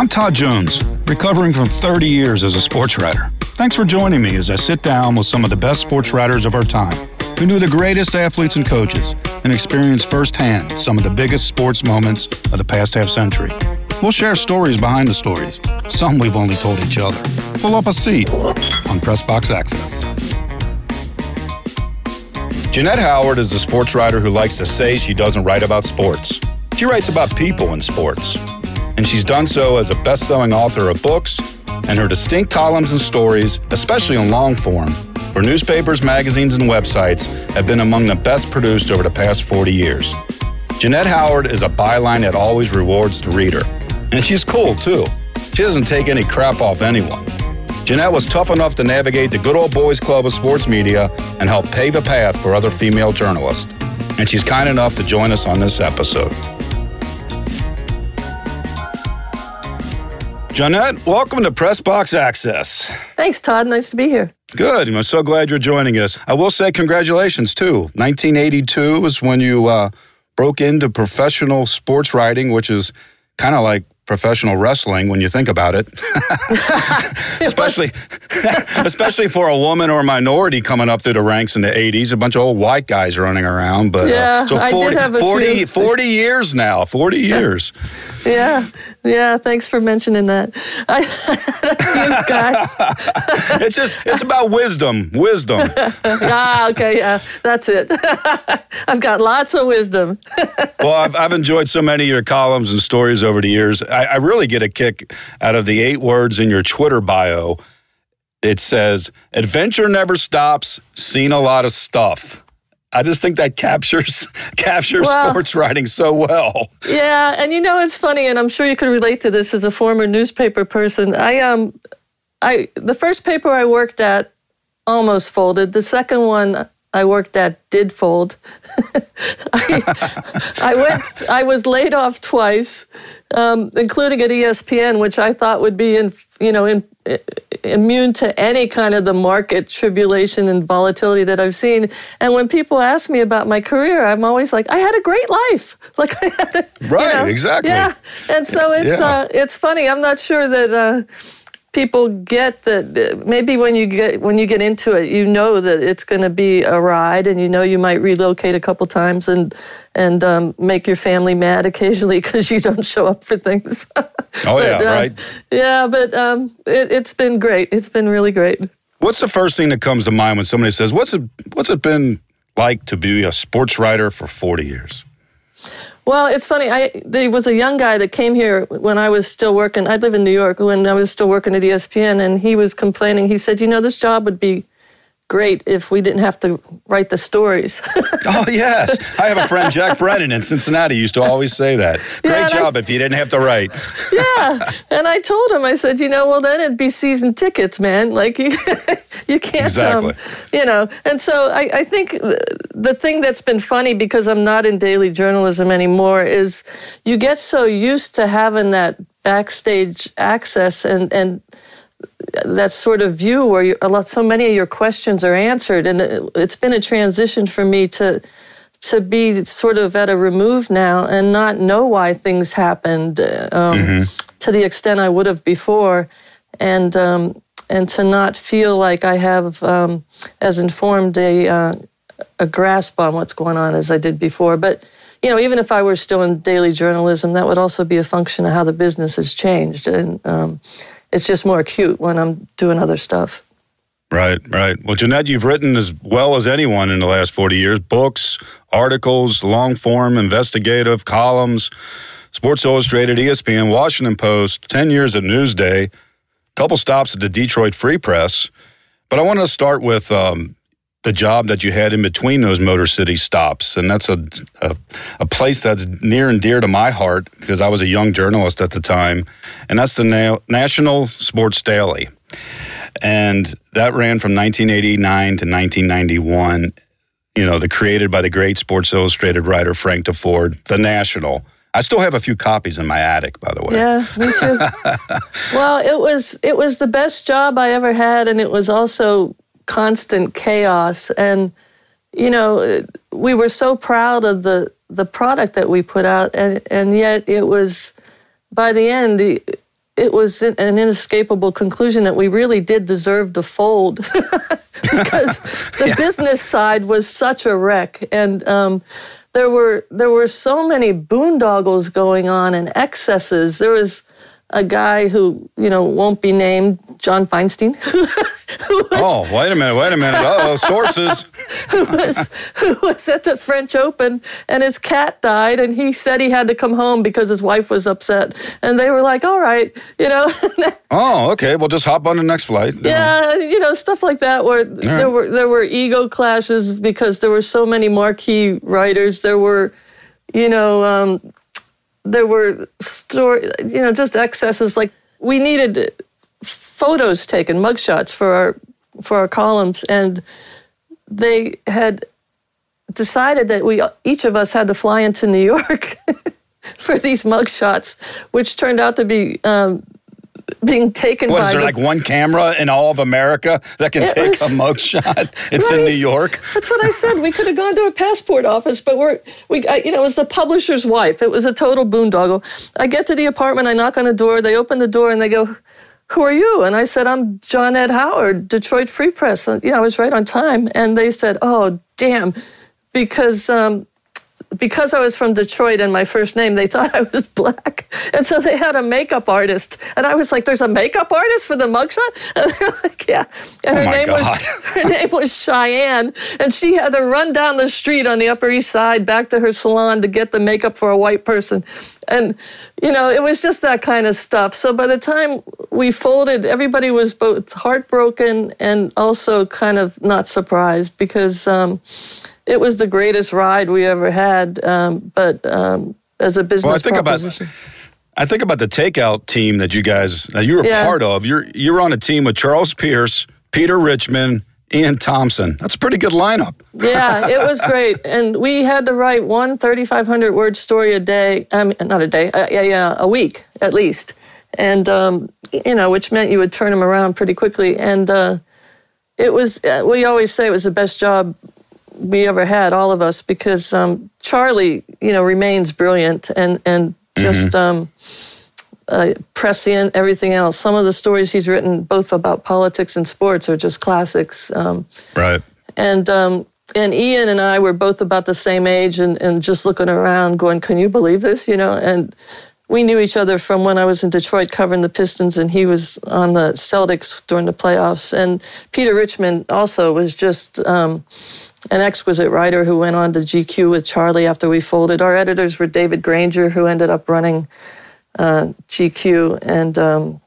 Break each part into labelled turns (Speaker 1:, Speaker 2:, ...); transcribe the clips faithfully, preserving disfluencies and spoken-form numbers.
Speaker 1: I'm Todd Jones, recovering from thirty years as a sports writer. Thanks for joining me as I sit down with some of the best sports writers of our time, who knew the greatest athletes and coaches and experienced firsthand some of the biggest sports moments of the past half century. We'll share stories behind the stories, some we've only told each other. Pull up a seat on Press Box Access. Jeanette Howard is a sports writer who likes to say she doesn't write about sports. She writes about people in sports. And she's done so as a best-selling author of books, and her distinct columns and stories, especially in long form, for newspapers, magazines, and websites, have been among the best produced over the past forty years. Jeanette Howard is a byline that always rewards the reader. And she's cool, too. She doesn't take any crap off anyone. Jeanette was tough enough to navigate the good old boys club of sports media and help pave a path for other female journalists. And she's kind enough to join us on this episode. Jeanette, welcome to Press Box Access.
Speaker 2: Thanks, Todd. Nice to be here.
Speaker 1: Good. I'm so glad you're joining us. I will say congratulations, too. nineteen eighty-two was when you uh, broke into professional sports writing, which is kind of like professional wrestling when you think about it. especially especially for a woman or a minority coming up through the ranks in the eighties. A bunch of old white guys running around. But
Speaker 2: yeah,
Speaker 1: uh, so forty,
Speaker 2: I did have a
Speaker 1: forty,
Speaker 2: few.
Speaker 1: forty years now. forty years.
Speaker 2: Yeah, yeah. Thanks for mentioning that. I had a few guys.
Speaker 1: It's just, it's about wisdom. Wisdom.
Speaker 2: ah, okay, yeah, that's it. I've got lots of wisdom.
Speaker 1: Well, I've, I've enjoyed so many of your columns and stories over the years. I, I really get a kick out of the eight words in your Twitter bio. It says, adventure never stops, seen a lot of stuff. I just think that captures captures
Speaker 2: well,
Speaker 1: sports writing so well.
Speaker 2: Yeah, and you know, it's funny, and I'm sure you could relate to this as a former newspaper person. I um, I the first paper I worked at almost folded. The second one I worked at did fold. I, I went. I was laid off twice, um, including at E S P N, which I thought would be in, you know, in, immune to any kind of the market tribulation and volatility that I've seen. And when people ask me about my career, I'm always like, I had a great life. Like I had, a,
Speaker 1: right,
Speaker 2: you know,
Speaker 1: exactly.
Speaker 2: Yeah, and so it's
Speaker 1: yeah.
Speaker 2: uh, it's funny. I'm not sure that. Uh, People get that maybe when you get when you get into it, you know that it's going to be a ride, and you know you might relocate a couple times and and um, make your family mad occasionally because you don't show up for things.
Speaker 1: Oh
Speaker 2: but,
Speaker 1: yeah,
Speaker 2: uh,
Speaker 1: right.
Speaker 2: Yeah, but um, it, it's been great. It's been really great.
Speaker 1: What's the first thing that comes to mind when somebody says, "What's it? What's it been like to be a sports writer for forty years?"
Speaker 2: Well, it's funny. I there was a young guy that came here when I was still working. I live in New York when I was still working at E S P N, and he was complaining. He said, "You know, this job would be great if we didn't have to write the stories."
Speaker 1: Oh, yes. I have a friend, Jack Brennan, in Cincinnati, used to always say that. Great
Speaker 2: yeah,
Speaker 1: job I, if you didn't have to write.
Speaker 2: Yeah. And I told him, I said, you know, well, then it'd be season tickets, man. Like, you, you can't,
Speaker 1: exactly.
Speaker 2: um, you know. And so I, I think the thing that's been funny, because I'm not in daily journalism anymore, is you get so used to having that backstage access and, and that sort of view where you, a lot, so many of your questions are answered, and it, it's been a transition for me to to be sort of at a remove now and not know why things happened um, mm-hmm. to the extent I would have before, and um, and to not feel like I have um, as informed a uh, a grasp on what's going on as I did before. But you know, even if I were still in daily journalism, that would also be a function of how the business has changed, and um, it's just more acute when I'm doing other stuff.
Speaker 1: Right, right. Well, Jeanette, you've written as well as anyone in the last forty years, books, articles, long-form, investigative, columns, Sports Illustrated, E S P N, Washington Post, ten years at Newsday, a couple stops at the Detroit Free Press. But I want to start with um, the job that you had in between those Motor City stops, and that's a, a, a place that's near and dear to my heart because I was a young journalist at the time, and that's the Na- National Sports Daily. And that ran from nineteen eighty-nine to nineteen ninety-one, you know, the created by the great Sports Illustrated writer Frank DeFord, The National. I still have a few copies in my attic, by the way.
Speaker 2: Yeah, me too. Well, it was it was the best job I ever had, and it was also constant chaos. And, you know, we were so proud of the, the product that we put out, and, and yet it was, by the end, it was an inescapable conclusion that we really did deserve to fold because the yeah. business side was such a wreck. And um, there were there were so many boondoggles going on and excesses. There was a guy who, you know, won't be named, John Feinstein. who was,
Speaker 1: oh, wait a minute, wait a minute. Uh-oh, sources.
Speaker 2: who, was, who was at the French Open, and his cat died, and he said he had to come home because his wife was upset. And they were like, all right, you know.
Speaker 1: oh, okay, well, just hop on the next flight.
Speaker 2: Yeah, you know, stuff like that, where right. there were there were ego clashes because there were so many marquee writers. There were, you know, um, there were story, you know, just excesses. Like we needed photos taken, mugshots for our for our columns, and they had decided that we each of us had to fly into New York for these mugshots, which turned out to be um, being taken
Speaker 1: Was
Speaker 2: by. Was
Speaker 1: there
Speaker 2: the,
Speaker 1: like one camera in all of America that can take was, a mugshot? It's right, in New York.
Speaker 2: That's what I said. We could have gone to a passport office, but we're we. I, you know, it was the publisher's wife. It was a total boondoggle. I get to the apartment. I knock on the door. They open the door and they go, "Who are you?" And I said, "I'm John Ed Howard, Detroit Free Press." And, you know, I was right on time. And they said, "Oh, damn," because. Um, Because I was from Detroit and my first name, they thought I was black. And so they had a makeup artist. And I was like, there's a makeup artist for the mugshot? And they're like, yeah. And her
Speaker 1: oh my
Speaker 2: name
Speaker 1: God.
Speaker 2: was her name was Cheyenne. And she had to run down the street on the Upper East Side back to her salon to get the makeup for a white person. And, you know, it was just that kind of stuff. So by the time we folded, everybody was both heartbroken and also kind of not surprised because um, it was the greatest ride we ever had, um, but um, as a business
Speaker 1: well, I think
Speaker 2: proposition.
Speaker 1: About, I think about the takeout team that you guys, that you were
Speaker 2: yeah.
Speaker 1: part of. You're you're on a team with Charles Pierce, Peter Richmond, Ian Thompson. That's a pretty good lineup.
Speaker 2: Yeah, it was great. And we had to write one thirty-five hundred word story a day, um, not a day, uh, yeah, yeah, a week at least. And, um, you know, which meant you would turn them around pretty quickly. And uh, it was, uh, we always say it was the best job we ever had, all of us, because um, Charlie, you know, remains brilliant and and just mm-hmm. um, uh, prescient, everything else. Some of the stories he's written, both about politics and sports, are just classics. Um,
Speaker 1: right.
Speaker 2: And um, and Ian and I were both about the same age, and, and just looking around, going, "Can you believe this?" You know, and we knew each other from when I was in Detroit covering the Pistons, and he was on the Celtics during the playoffs. And Peter Richmond also was just um, an exquisite writer who went on to G Q with Charlie after we folded. Our editors were David Granger, who ended up running uh, G Q, and um,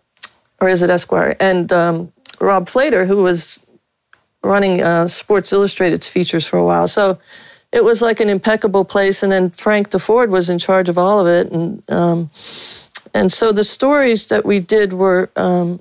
Speaker 2: or is it Esquire? And um, Rob Flater, who was running uh, Sports Illustrated's features for a while. So it was like an impeccable place. And then Frank DeFord was in charge of all of it. And um, and so the stories that we did were um,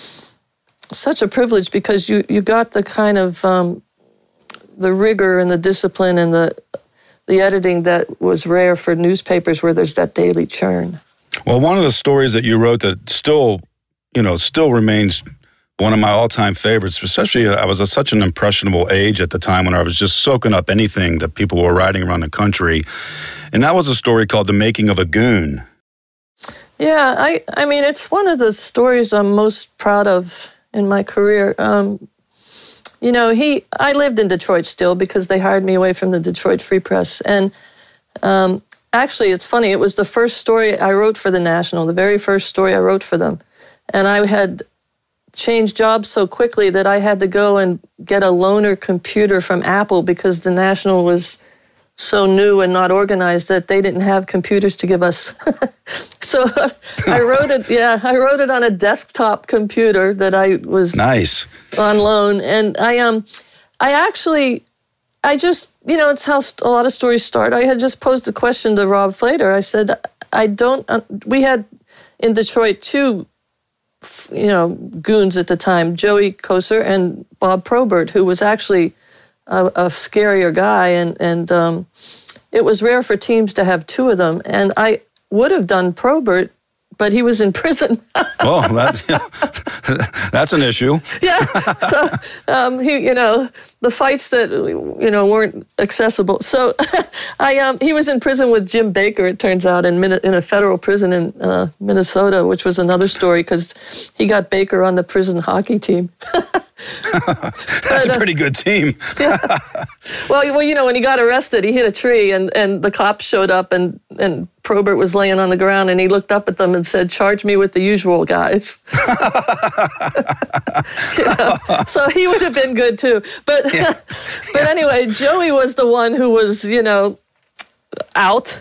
Speaker 2: such a privilege because you, you got the kind of um, the rigor and the discipline and the the editing that was rare for newspapers where there's that daily churn.
Speaker 1: Well, one of the stories that you wrote that still, you know, still remains one of my all-time favorites, especially I was at such an impressionable age at the time when I was just soaking up anything that people were writing around the country. And that was a story called The Making of a Goon.
Speaker 2: Yeah, I, I mean, it's one of the stories I'm most proud of in my career. Um, you know, he, I lived in Detroit still because they hired me away from the Detroit Free Press. And um, actually, it's funny, it was the first story I wrote for the National, the very first story I wrote for them. And I had changed jobs so quickly that I had to go and get a loaner computer from Apple because the National was so new and not organized that they didn't have computers to give us. So I wrote it, yeah, I wrote it on a desktop computer that I was
Speaker 1: nice
Speaker 2: on loan. And I um, I actually, I just, you know, it's how a lot of stories start. I had just posed a question to Rob Flater. I said, I don't, uh, we had in Detroit two you know, goons at the time, Joey Koser and Bob Probert, who was actually a, a scarier guy. And, and um, it was rare for teams to have two of them. And I would have done Probert but he was in prison.
Speaker 1: Well, that, yeah, that's an issue.
Speaker 2: Yeah. So um, he, you know, the fights that you know weren't accessible. So I, um, he was in prison with Jim Baker. It turns out in in a federal prison in uh, Minnesota, which was another story because he got Baker on the prison hockey team.
Speaker 1: That's but, a pretty good team.
Speaker 2: Yeah. Well, well, you know, when he got arrested, he hit a tree, and, and the cops showed up, and, and Probert was laying on the ground, and he looked up at them and said, "Charge me with the usual, guys." You know, so he would have been good too. But yeah. but yeah. Anyway, Joey was the one who was, you know, out.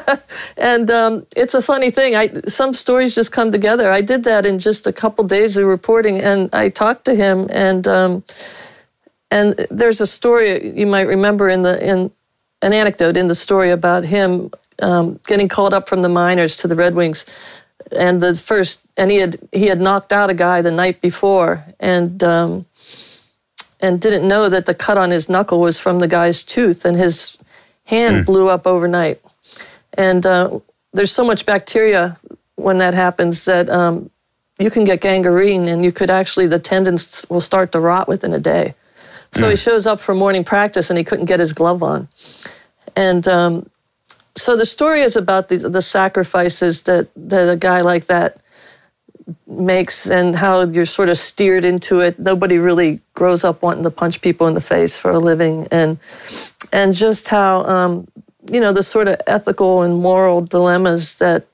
Speaker 2: And um, it's a funny thing. I some stories just come together. I did that in just a couple days of reporting, and I talked to him, and um, and there's a story you might remember in the in an anecdote in the story about him um, getting called up from the minors to the Red Wings, and the first and he had he had knocked out a guy the night before, and um, and didn't know that the cut on his knuckle was from the guy's tooth, and his hand mm. blew up overnight. And uh, there's so much bacteria when that happens that um, you can get gangrene, and you could actually, the tendons will start to rot within a day. So mm. he shows up for morning practice, and he couldn't get his glove on. And um, so the story is about the, the sacrifices that, that a guy like that makes, and how you're sort of steered into it. Nobody really grows up wanting to punch people in the face for a living. And and just how, um, you know, the sort of ethical and moral dilemmas that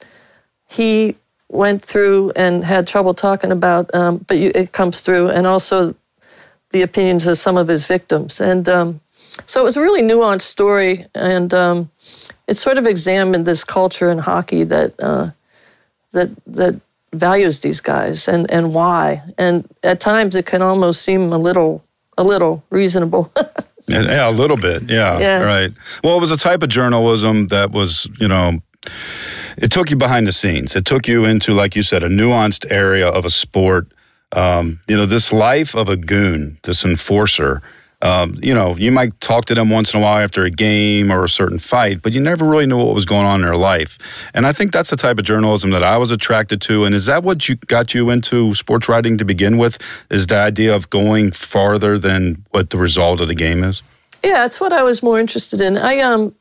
Speaker 2: he went through and had trouble talking about, um, but you, it comes through, and also the opinions of some of his victims. And um, so it was a really nuanced story, and um, it sort of examined this culture in hockey that uh, that that values these guys, and, and why. And at times it can almost seem a little a little reasonable.
Speaker 1: Yeah, a little bit. Yeah, yeah, right. Well, it was a type of journalism that was, you know, it took you behind the scenes. It took you into, like you said, a nuanced area of a sport. Um, you know, this life of a goon, this enforcer. Um, you know, you might talk to them once in a while after a game or a certain fight, but you never really knew what was going on in their life. And I think that's the type of journalism that I was attracted to. And is that what you got you into sports writing to begin with? Is the idea of going farther than what the result of the game is? Yeah,
Speaker 2: it's what I was more interested in. I um,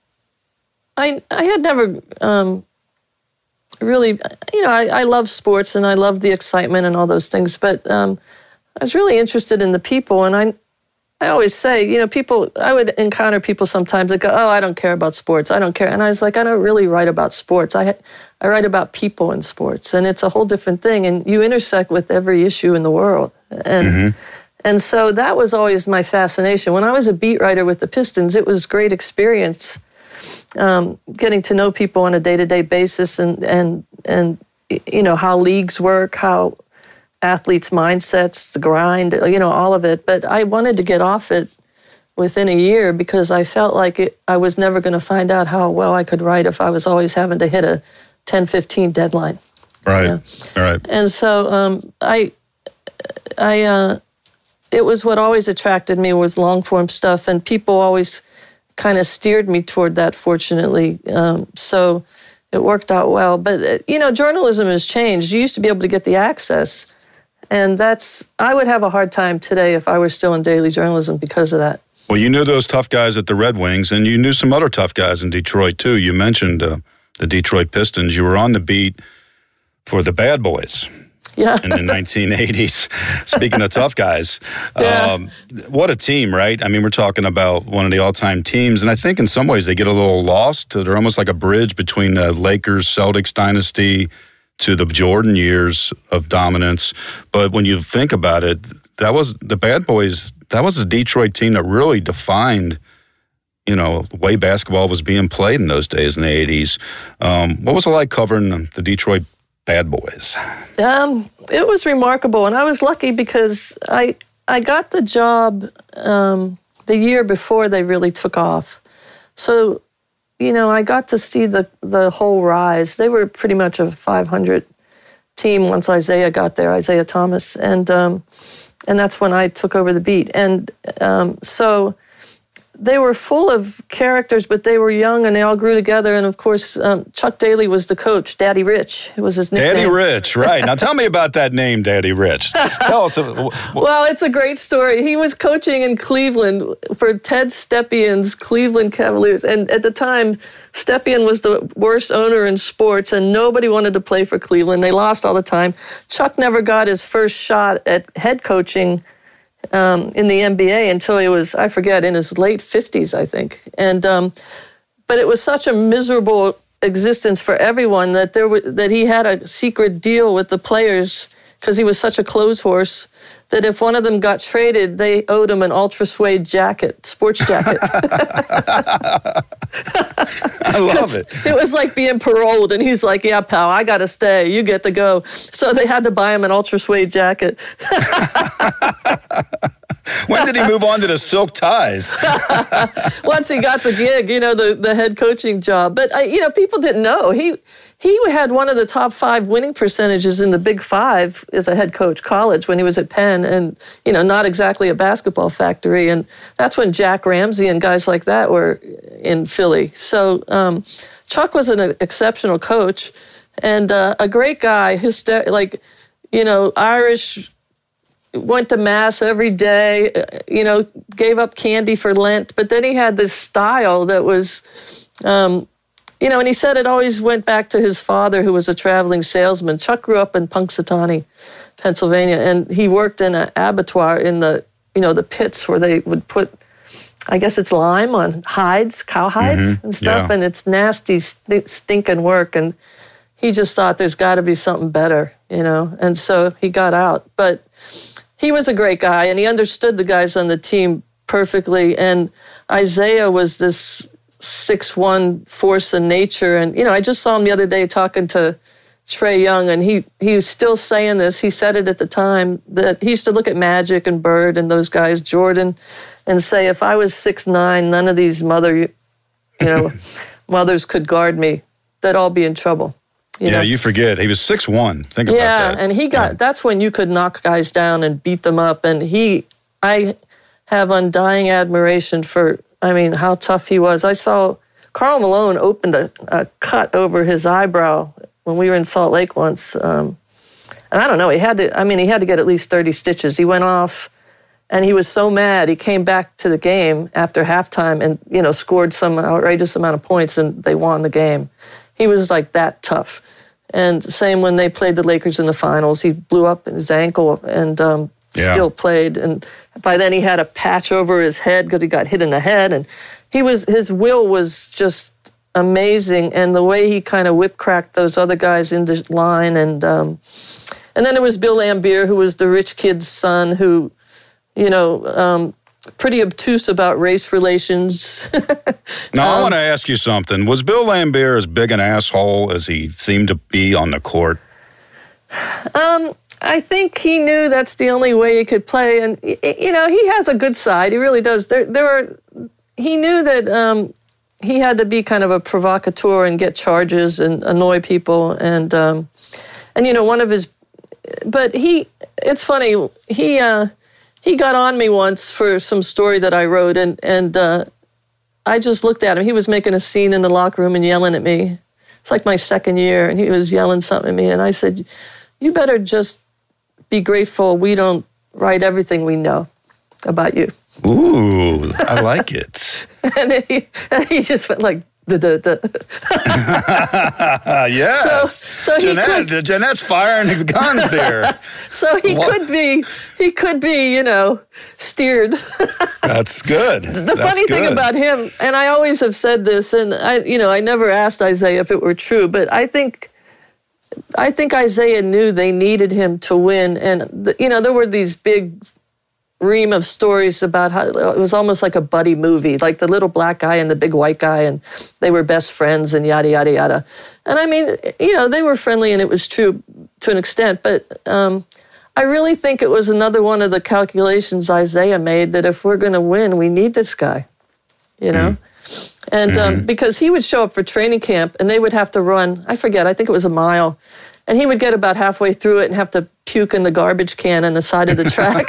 Speaker 2: I I had never um, really, you know, I, I love sports and I love the excitement and all those things, but um, I was really interested in the people, and I. I always say, you know, people, I would encounter people sometimes that go, oh, I don't care about sports. I don't care. And I was like, I don't really write about sports. I I write about people in sports, and it's a whole different thing. And you intersect with every issue in the world. And mm-hmm. and so that was always my fascination. When I was a beat writer with the Pistons, it was great experience um, getting to know people on a day-to-day basis, and, and, and you know, how leagues work, how athletes' mindsets, the grind, you know, all of it. But I wanted to get off it within a year because I felt like it, I was never going to find out how well I could write if I was always having to hit a ten fifteen deadline.
Speaker 1: Right, you know? All right.
Speaker 2: And so um, I, I, uh, it was what always attracted me was long form stuff, and people always kind of steered me toward that, fortunately. Um, so it worked out well. But, uh, you know, journalism has changed. You used to be able to get the access. And that's, I would have a hard time today if I were still in daily journalism because of that.
Speaker 1: Well, you knew those tough guys at the Red Wings, and you knew some other tough guys in Detroit, too. You mentioned uh, the Detroit Pistons. You were on the beat for the Bad Boys
Speaker 2: yeah.
Speaker 1: in the nineteen eighties. Speaking of tough guys,
Speaker 2: yeah.
Speaker 1: um, what a team, right? I mean, we're talking about one of the all-time teams, and I think in some ways they get a little lost. They're almost like a bridge between the Lakers, Celtics dynasty to the Jordan years of dominance. But when you think about it, that was the Bad Boys, that was a Detroit team that really defined, you know, the way basketball was being played in those days in the eighties. Um, what was it like covering the Detroit Bad Boys?
Speaker 2: Um, it was remarkable, and I was lucky because I I got the job um, the year before they really took off. So, you know, I got to see the, the whole rise. They were pretty much a five hundred team once Isaiah got there, Isaiah Thomas. And um, and that's when I took over the beat. And um, so they were full of characters, but they were young and they all grew together. And of course, um, Chuck Daly was the coach. Daddy Rich was his nickname.
Speaker 1: Daddy Rich, right. Now tell me about that name, Daddy Rich. Tell us.
Speaker 2: Well, it's a great story. He was coaching in Cleveland for Ted Stepien's Cleveland Cavaliers. And at the time, Stepien was the worst owner in sports, and nobody wanted to play for Cleveland. They lost all the time. Chuck never got his first shot at head coaching um, in the N B A until he was, I forget, in his late fifties, I think. And um, but it was such a miserable existence for everyone that there was, that he had a secret deal with the players because he was such a clothes horse that if one of them got traded, they owed him an ultra suede jacket, sports jacket.
Speaker 1: I love it.
Speaker 2: It was like being paroled, and he's like, yeah, pal, I got to stay. You get to go. So they had to buy him an ultra suede jacket.
Speaker 1: When did he move on to the silk ties?
Speaker 2: Once he got the gig, you know, the, the head coaching job. But, I, you know, people didn't know. He he had one of the top five winning percentages in the Big Five as a head coach college when he was at Penn, and, you know, not exactly a basketball factory. And that's when Jack Ramsey and guys like that were in Philly. So um, Chuck was an exceptional coach and uh, a great guy, hyster- like, you know, Irish, went to mass every day, you know, gave up candy for Lent. But then he had this style that was, um, you know, and he said it always went back to his father, who was a traveling salesman. Chuck grew up in Punxsutawney, Pennsylvania, and he worked in an abattoir in the, you know, the pits where they would put, I guess it's lime on hides, cow hides mm-hmm. and stuff. Yeah. And it's nasty, st- stinking work. And he just thought there's got to be something better, you know. And so he got out. But he was a great guy, and he understood the guys on the team perfectly. And Isiah was this six one force in nature. And, you know, I just saw him the other day talking to Trae Young, and he, he was still saying this. He said it at the time, that he used to look at Magic and Bird and those guys, Jordan, and say, if I was six nine, none of these mother, you know, mothers could guard me. They'd all be in trouble. You
Speaker 1: yeah,
Speaker 2: know?
Speaker 1: You forget. He was six one. Think
Speaker 2: yeah,
Speaker 1: about that.
Speaker 2: Yeah, and he got, yeah. that's when you could knock guys down and beat them up. And he, I have undying admiration for, I mean, how tough he was. I saw Karl Malone opened a, a cut over his eyebrow when we were in Salt Lake once. Um, and I don't know, he had to, I mean, he had to get at least thirty stitches. He went off and he was so mad. He came back to the game after halftime and, you know, scored some outrageous amount of points, and they won the game. He was like that tough. And same when they played the Lakers in the finals. He blew up his ankle and um, yeah. still played. And by then he had a patch over his head because he got hit in the head. And he was, his will was just amazing. And the way he kind of whip-cracked those other guys into line. And um, and then there was Bill Laimbeer, who was the rich kid's son, who, you know, um, pretty obtuse about race relations.
Speaker 1: Now,
Speaker 2: um,
Speaker 1: I want to ask you something. Was Bill Laimbeer as big an asshole as he seemed to be on the court?
Speaker 2: Um, I think he knew that's the only way he could play. And, you know, he has a good side. He really does. There, there were, he knew that um, he had to be kind of a provocateur and get charges and annoy people. And, um, and you know, one of his, but he, it's funny, he, uh, He got on me once for some story that I wrote, and, and uh, I just looked at him. He was making a scene in the locker room and yelling at me. It's like my second year, and he was yelling something at me, and I said, you better just be grateful we don't write everything we know about you.
Speaker 1: Ooh, I like it.
Speaker 2: and, he, and he just went like, duh, duh, duh.
Speaker 1: Yes.
Speaker 2: So, so
Speaker 1: Jeanette,
Speaker 2: could,
Speaker 1: Jeanette's firing the guns here.
Speaker 2: So he what? could be, he could be, you know, steered.
Speaker 1: That's good.
Speaker 2: The
Speaker 1: That's
Speaker 2: funny
Speaker 1: good.
Speaker 2: thing about him, and I always have said this, and I, you know, I never asked Isiah if it were true, but I think, I think Isiah knew they needed him to win, and the, you know, there were these big ream of stories about how it was almost like a buddy movie, like the little black guy and the big white guy, and they were best friends and yada, yada, yada. And I mean, you know, they were friendly and it was true to an extent, but um, I really think it was another one of the calculations Isiah made that if we're going to win, we need this guy, you know? Mm. And
Speaker 1: Mm-hmm.
Speaker 2: um, because he would show up for training camp and they would have to run, I forget, I think it was a mile. And he would get about halfway through it and have to puke in the garbage can on the side of the track.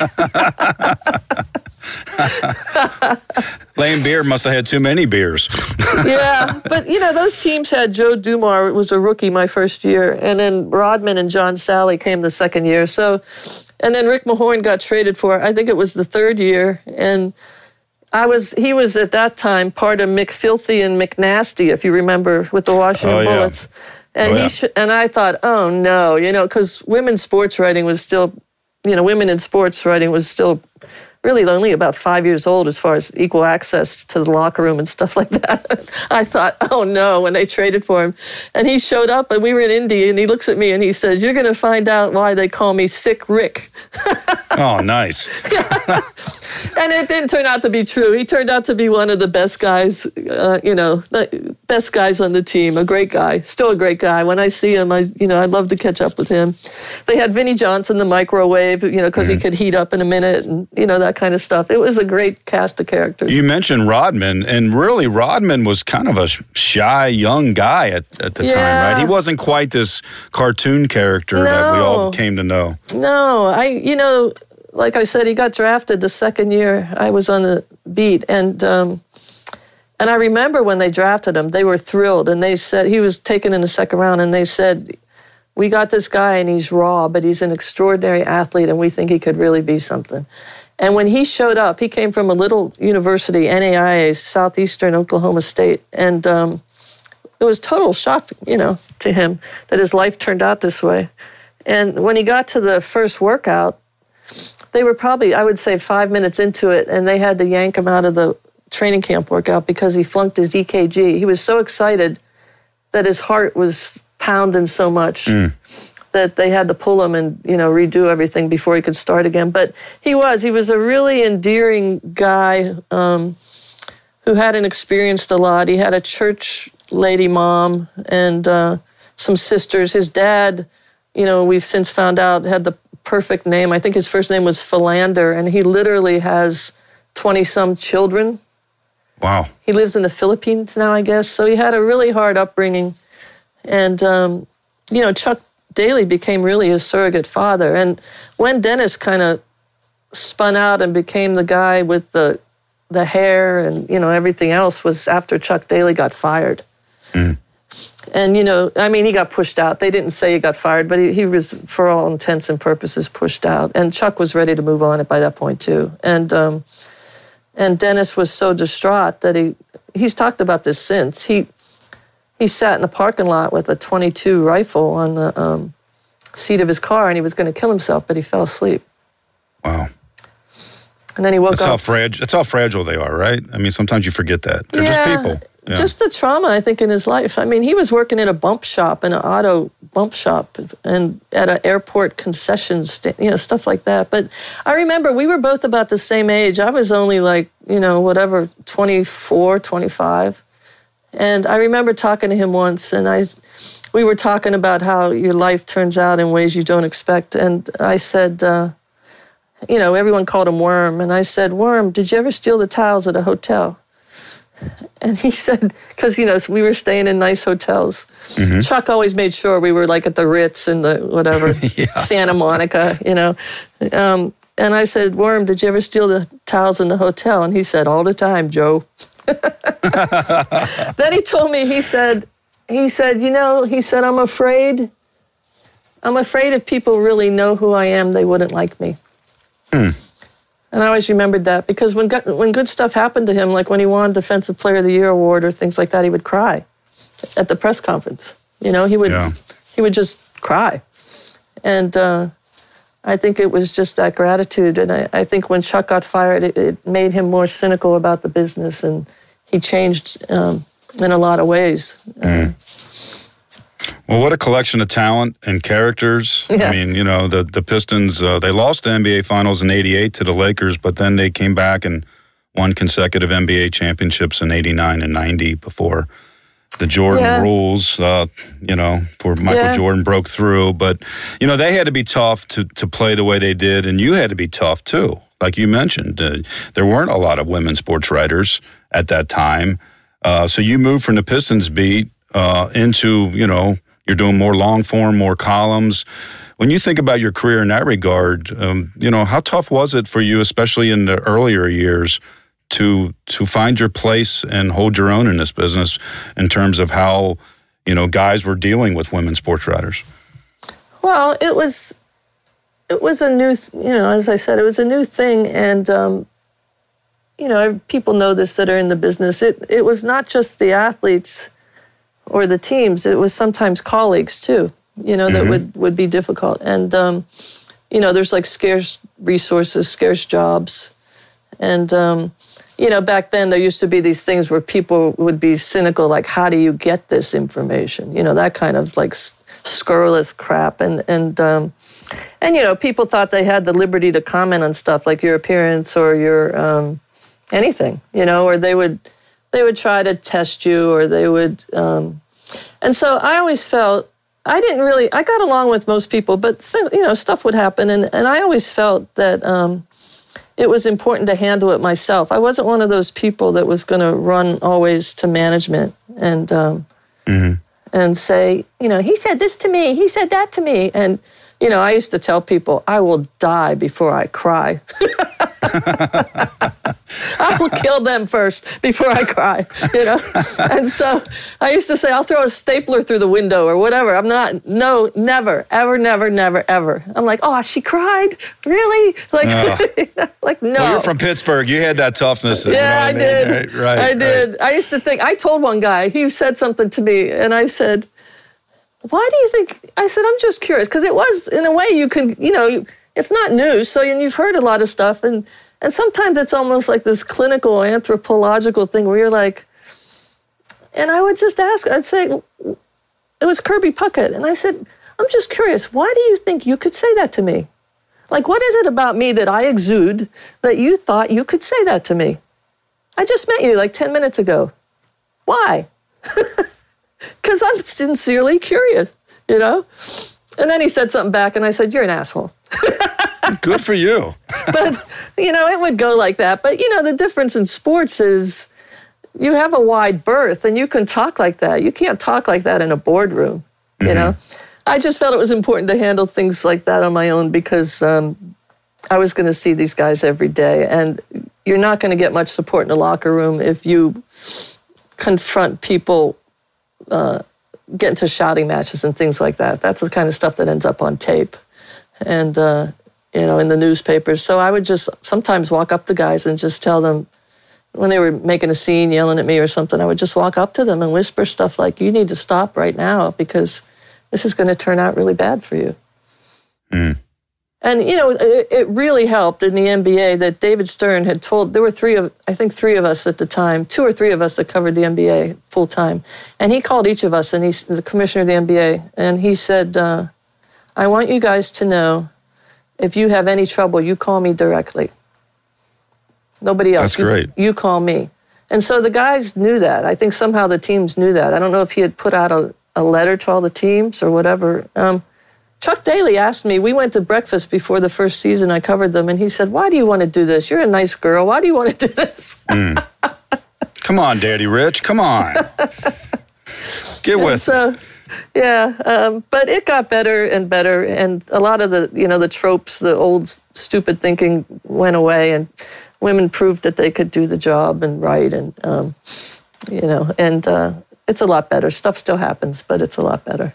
Speaker 1: Lane Beer must have had too many beers.
Speaker 2: Yeah, but you know, those teams had Joe Dumar, was a rookie my first year, and then Rodman and John Sally came the second year. So, and then Rick Mahorn got traded for, I think it was the third year, and I was, he was at that time part of McFilthy and McNasty, if you remember, with the Washington
Speaker 1: Oh, yeah.
Speaker 2: Bullets. And
Speaker 1: Oh,
Speaker 2: he
Speaker 1: yeah.
Speaker 2: sh- and I thought, oh no, you know, because women's sports writing was still, you know, women in sports writing was still really only about five years old as far as equal access to the locker room and stuff like that. I thought, oh no, when they traded for him. And he showed up and we were in Indy and he looks at me and he said, you're going to find out why they call me Sick Rick.
Speaker 1: Oh, nice.
Speaker 2: And it didn't turn out to be true. He turned out to be one of the best guys, uh, you know, the best guys on the team, a great guy, still a great guy. When I see him, I, you know, I'd love to catch up with him. They had Vinnie Johnson, the microwave, you know, because mm. he could heat up in a minute and, you know, that kind of stuff. It was a great cast of characters.
Speaker 1: You mentioned Rodman, and really Rodman was kind of a shy young guy at, at the
Speaker 2: yeah.
Speaker 1: time, right? He wasn't quite this cartoon character
Speaker 2: no.
Speaker 1: that we all came to know.
Speaker 2: No, I, you know, like I said, he got drafted the second year I was on the beat. And um, and I remember when they drafted him, they were thrilled. And they said, he was taken in the second round, and they said, we got this guy and he's raw, but he's an extraordinary athlete and we think he could really be something. And when he showed up, he came from a little university, N A I A, Southeastern Oklahoma State. And um, it was total shock, you know, to him that his life turned out this way. And when he got to the first workout, they were probably, I would say, five minutes into it, and they had to yank him out of the training camp workout because he flunked his E K G. He was so excited that his heart was pounding so much mm. that they had to pull him and, you know, redo everything before he could start again. But he was, he was a really endearing guy um, who hadn't experienced a lot. He had a church lady mom and uh, some sisters. His dad, you know, we've since found out, had the perfect name. I think his first name was Philander, and he literally has twenty-some children.
Speaker 1: Wow. He
Speaker 2: lives in the Philippines now, I guess. So he had a really hard upbringing. And, um, you know, Chuck Daly became really his surrogate father. And when Dennis kind of spun out and became the guy with the the hair and, you know, everything else was after Chuck Daly got fired. Mm. And, you know, I mean, he got pushed out. They didn't say he got fired, but he, he was, for all intents and purposes, pushed out. And Chuck was ready to move on by that point, too. And um, and Dennis was so distraught that he, he's talked about this since. He he sat in the parking lot with a twenty-two rifle on the um, seat of his car, and he was going to kill himself, but he fell asleep.
Speaker 1: Wow.
Speaker 2: And then he woke
Speaker 1: that's
Speaker 2: up.
Speaker 1: How fragile, that's how fragile they are, right? I mean, sometimes you forget that. They're
Speaker 2: yeah.
Speaker 1: just people. Yeah.
Speaker 2: Just the trauma, I think, in his life. I mean, he was working in a bump shop, in an auto bump shop, and at an airport concession stand, you know, stuff like that. But I remember we were both about the same age. I was only like, you know, whatever, twenty-four, twenty-five. And I remember talking to him once, and I, we were talking about how your life turns out in ways you don't expect. And I said, uh, you know, everyone called him Worm. And I said, Worm, did you ever steal the tiles at a hotel? And he said, because, you know, we were staying in nice hotels. Mm-hmm. Chuck always made sure we were like at the Ritz and the whatever, yeah. Santa Monica, you know. Um, and I said, Worm, did you ever steal the towels in the hotel? And he said, all the time, Joe. Then he told me, he said, he said, you know, he said, I'm afraid, I'm afraid if people really know who I am, they wouldn't like me. Mm. And I always remembered that because when good, when good stuff happened to him, like when he won Defensive Player of the Year award or things like that, he would cry at the press conference. You know, he would yeah. he would just cry. And uh, I think it was just that gratitude. And I, I think when Chuck got fired, it, it made him more cynical about the business, and he changed um, in a lot of ways. Mm. Uh,
Speaker 1: Well, what a collection of talent and characters. Yeah. I mean, you know, the, the Pistons, uh, they lost the N B A Finals in eighty-eight to the Lakers, but then they came back and won consecutive N B A championships in eighty-nine and ninety before the Jordan yeah. rules, uh, you know, for Michael yeah. Jordan broke through. But, you know, they had to be tough to, to play the way they did, and you had to be tough, too. Like you mentioned, uh, there weren't a lot of women sports writers at that time. Uh, so you moved from the Pistons beat uh, into, you know, you're doing more long form, more columns. When you think about your career in that regard, um, you know, how tough was it for you, especially in the earlier years, to to find your place and hold your own in this business in terms of how, you know, guys were dealing with women sports writers?
Speaker 2: Well, it was it was a new, you know, as I said, it was a new thing, and um, you know, people know this that are in the business. It it was not just the athletes or the teams; it was sometimes colleagues too. You know, that mm-hmm. would, would be difficult. And, um, you know, there's like scarce resources, scarce jobs. And, um, you know, back then there used to be these things where people would be cynical, like, how do you get this information? You know, that kind of like scurrilous crap. And, and, um, and you know, people thought they had the liberty to comment on stuff like your appearance or your um, anything, you know, or they would, they would try to test you or they would. Um, and so I always felt, I didn't really, I got along with most people, but, th- you know, stuff would happen. And, and I always felt that um, it was important to handle it myself. I wasn't one of those people that was going to run always to management and um, mm-hmm. and say, you know, he said this to me, he said that to me. And, you know, I used to tell people, I will die before I cry. I will kill them first before I cry, you know? And so I used to say, I'll throw a stapler through the window or whatever. I'm not, no, never, ever, never, never, ever. I'm like, oh, she cried? Really? Like, oh. like no.
Speaker 1: Well, you're from Pittsburgh. You had that toughness.
Speaker 2: Yeah,
Speaker 1: you know
Speaker 2: I,
Speaker 1: I mean?
Speaker 2: did.
Speaker 1: Right, right,
Speaker 2: I did.
Speaker 1: Right.
Speaker 2: I used to think, I told one guy, he said something to me, and I said, why do you think, I said, I'm just curious, because it was, in a way, you can, you know, it's not news, so you've heard a lot of stuff, and and sometimes it's almost like this clinical anthropological thing where you're like, and I would just ask, I'd say, it was Kirby Puckett, and I said, I'm just curious, why do you think you could say that to me? Like, what is it about me that I exude that you thought you could say that to me? I just met you like ten minutes ago. Why? Because I'm sincerely curious, you know? And then he said something back, and I said, you're an asshole.
Speaker 1: Good for you.
Speaker 2: But, you know, it would go like that. But, you know, the difference in sports is you have a wide berth, and you can talk like that. You can't talk like that in a boardroom, you mm-hmm. know? I just felt it was important to handle things like that on my own because um, I was going to see these guys every day. And you're not going to get much support in the locker room if you confront people uh, get into shouting matches and things like that. That's the kind of stuff that ends up on tape and, uh, you know, in the newspapers. So I would just sometimes walk up to guys and just tell them, when they were making a scene, yelling at me or something, I would just walk up to them and whisper stuff like, you need to stop right now because this is going to turn out really bad for you. Mm. And, you know, it, it really helped in the N B A that David Stern had told, there were three of, I think three of us at the time, two or three of us that covered the N B A full time. And he called each of us, and he's the commissioner of the N B A, and he said, uh, I want you guys to know, if you have any trouble, you call me directly. Nobody else.
Speaker 1: That's great.
Speaker 2: You, you call me. And so the guys knew that. I think somehow the teams knew that. I don't know if he had put out a, a letter to all the teams or whatever. Um, Chuck Daly asked me, we went to breakfast before the first season, I covered them, and he said, why do you want to do this? You're a nice girl. Why do you want to do this? Mm.
Speaker 1: Come on, Daddy Rich. Come on. Get with
Speaker 2: and so,
Speaker 1: it.
Speaker 2: Yeah, um, but it got better and better, and a lot of the, you know, the tropes, the old stupid thinking went away, and women proved that they could do the job and write, and, um, you know, and uh, it's a lot better. Stuff still happens, but it's a lot better.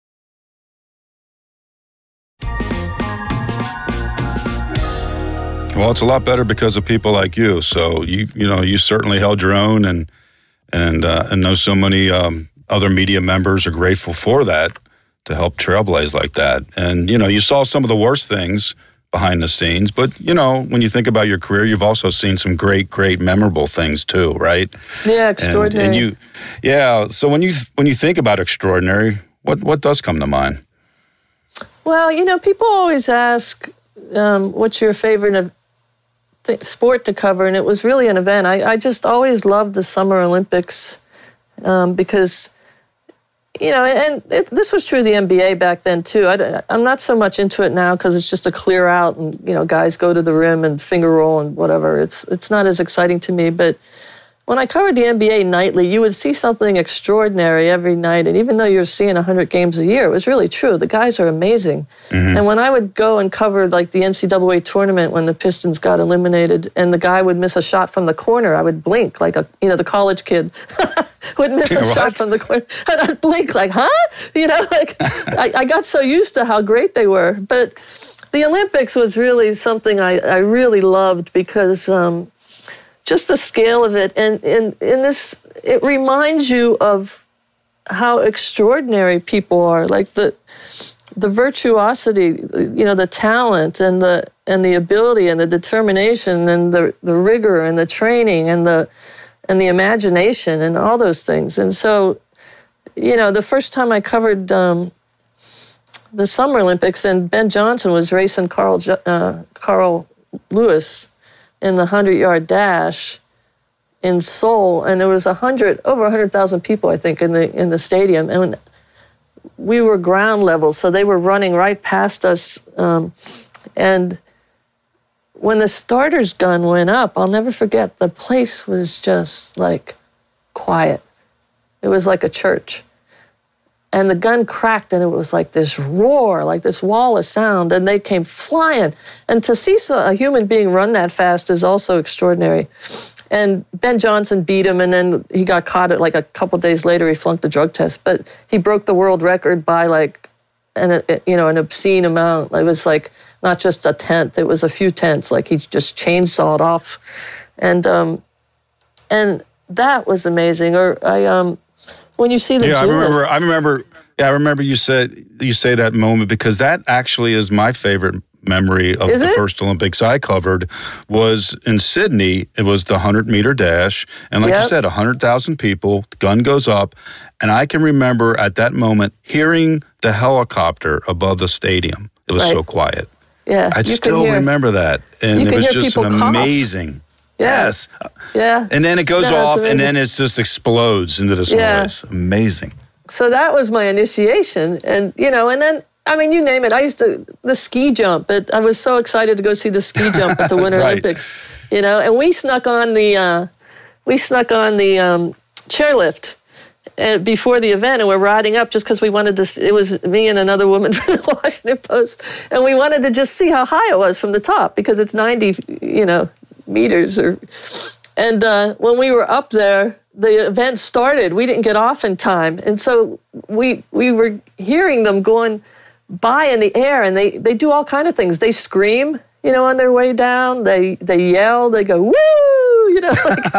Speaker 1: Well, it's a lot better because of people like you. So you, you know, you certainly held your own, and and uh, and know so many um, other media members are grateful for that to help trailblaze like that. And you know, you saw some of the worst things behind the scenes, but you know, when you think about your career, you've also seen some great, great, memorable things too, right?
Speaker 2: Yeah, extraordinary.
Speaker 1: And, and you, yeah. So when you when you think about extraordinary, what what does come to mind?
Speaker 2: Well, you know, people always ask, um, "What's your favorite of?" Th- sport to cover, and it was really an event. I, I just always loved the Summer Olympics um, because, you know, and it, this was true of the N B A back then too. I, I'm not so much into it now because it's just a clear out, and you know, guys go to the rim and finger roll and whatever. It's it's not as exciting to me. But when I covered the N B A nightly, you would see something extraordinary every night. And even though you're seeing one hundred games a year, it was really true. The guys are amazing. Mm-hmm. And when I would go and cover like the N C double A tournament when the Pistons got eliminated and the guy would miss a shot from the corner, I would blink like a, you know, the college kid would miss a shot from the corner. And I'd blink like, huh? You know, like I, I got so used to how great they were. But the Olympics was really something I, I really loved because um, just the scale of it. And in this, it reminds you of how extraordinary people are, like the the virtuosity, you know, the talent and the and the ability and the determination and the, the rigor and the training and the and the imagination and all those things. And so, you know, the first time I covered um, the Summer Olympics, and Ben Johnson was racing Carl uh, Carl Lewis in the hundred-yard dash in Seoul, and there was a hundred over a hundred thousand people, I think, in the in the stadium, and we were ground level, so they were running right past us. Um, and when the starter's gun went up, I'll never forget, the place was just like quiet. It was like a church. And the gun cracked, and it was like this roar, like this wall of sound, and they came flying. And to see a human being run that fast is also extraordinary. And Ben Johnson beat him, and then he got caught at like a couple days later. He flunked the drug test, but he broke the world record by like an you know an obscene amount. It was like not just a tenth; it was a few tenths. Like he just chainsawed off, and um, and that was amazing. Or I um. When you see the
Speaker 1: yeah,
Speaker 2: gymnast.
Speaker 1: I remember. I remember. Yeah, I remember you said you say that moment because that actually is my favorite memory of
Speaker 2: is
Speaker 1: the
Speaker 2: it?
Speaker 1: first Olympics I covered was in Sydney. It was the hundred meter dash, and like
Speaker 2: yep.
Speaker 1: you said, a hundred thousand people. The gun goes up, and I can remember at that moment hearing the helicopter above the stadium. It was
Speaker 2: right.
Speaker 1: so quiet.
Speaker 2: Yeah,
Speaker 1: I still
Speaker 2: hear,
Speaker 1: remember that, and it was just an amazing.
Speaker 2: Cough. Yeah.
Speaker 1: Yes.
Speaker 2: Yeah.
Speaker 1: And then it goes
Speaker 2: no,
Speaker 1: off, and then it just explodes into this
Speaker 2: yeah.
Speaker 1: noise. Amazing.
Speaker 2: So that was my initiation. And, you know, and then, I mean, you name it. I used to, the ski jump. It, I was so excited to go see the ski jump at the Winter
Speaker 1: right.
Speaker 2: Olympics, you know, and we snuck on the, uh, we snuck on the um, chairlift uh, before the event, and we're riding up just because we wanted to, it was me and another woman from the Washington Post, and we wanted to just see how high it was from the top because it's ninety, you know, meters or and uh, when we were up there, the event started. We didn't get off in time, and so we we were hearing them going by in the air, and they they do all kind of things. They scream, you know, on their way down. They they yell. They go woo, you know. Like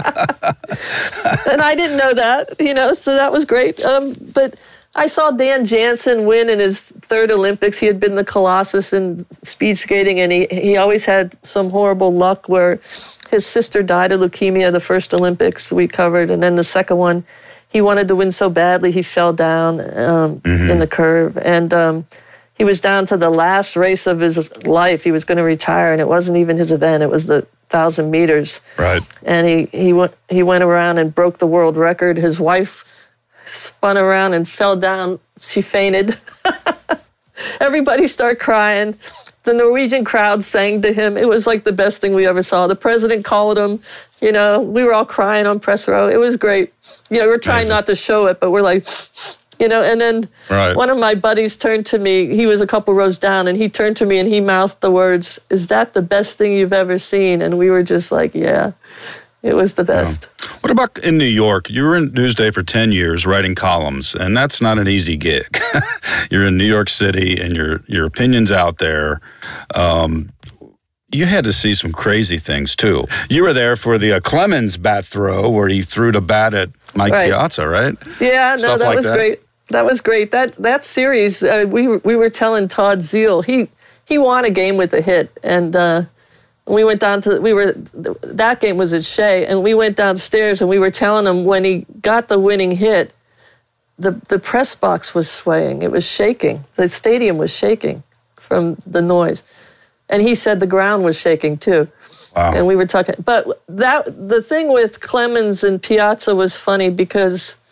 Speaker 2: and I didn't know that, you know, so that was great. Um, but I saw Dan Jansen win in his third Olympics. He had been the Colossus in speed skating, and he, he always had some horrible luck where his sister died of leukemia the first Olympics we covered, and then the second one, he wanted to win so badly he fell down um, mm-hmm. in the curve. And um, he was down to the last race of his life. He was going to retire, and it wasn't even his event. It was the thousand meters.
Speaker 1: Right.
Speaker 2: And he, he, went, he went around and broke the world record. His wife spun around and fell down. She fainted. Everybody started crying. The Norwegian crowd sang to him. It was like the best thing we ever saw. The president called him. You know, we were all crying on press row. It was great. You know, we're trying Amazing. Not to show it, but we're like, you know, and then right. one of my buddies turned to me. He was a couple rows down, and he turned to me and he mouthed the words, "Is that the best thing you've ever seen?" And we were just like, yeah. It was the best.
Speaker 1: Yeah. What about in New York? You were in Newsday for ten years writing columns, and that's not an easy gig. You're in New York City, and your your opinion's out there. Um, you had to see some crazy things, too. You were there for the uh, Clemens bat throw where he threw the bat at Mike
Speaker 2: right.
Speaker 1: Piazza, right?
Speaker 2: Yeah,
Speaker 1: Stuff
Speaker 2: no, that
Speaker 1: like
Speaker 2: was
Speaker 1: that.
Speaker 2: great. That was great. That that series, uh, we, were, we were telling Todd Zeal, he, he won a game with a hit, and... Uh, We went down to, we were, that game was at Shea, and we went downstairs and we were telling him when he got the winning hit, the, the press box was swaying. It was shaking. The stadium was shaking from the noise. And he said the ground was shaking too.
Speaker 1: Wow.
Speaker 2: And we were talking, but that the thing with Clemens and Piazza was funny because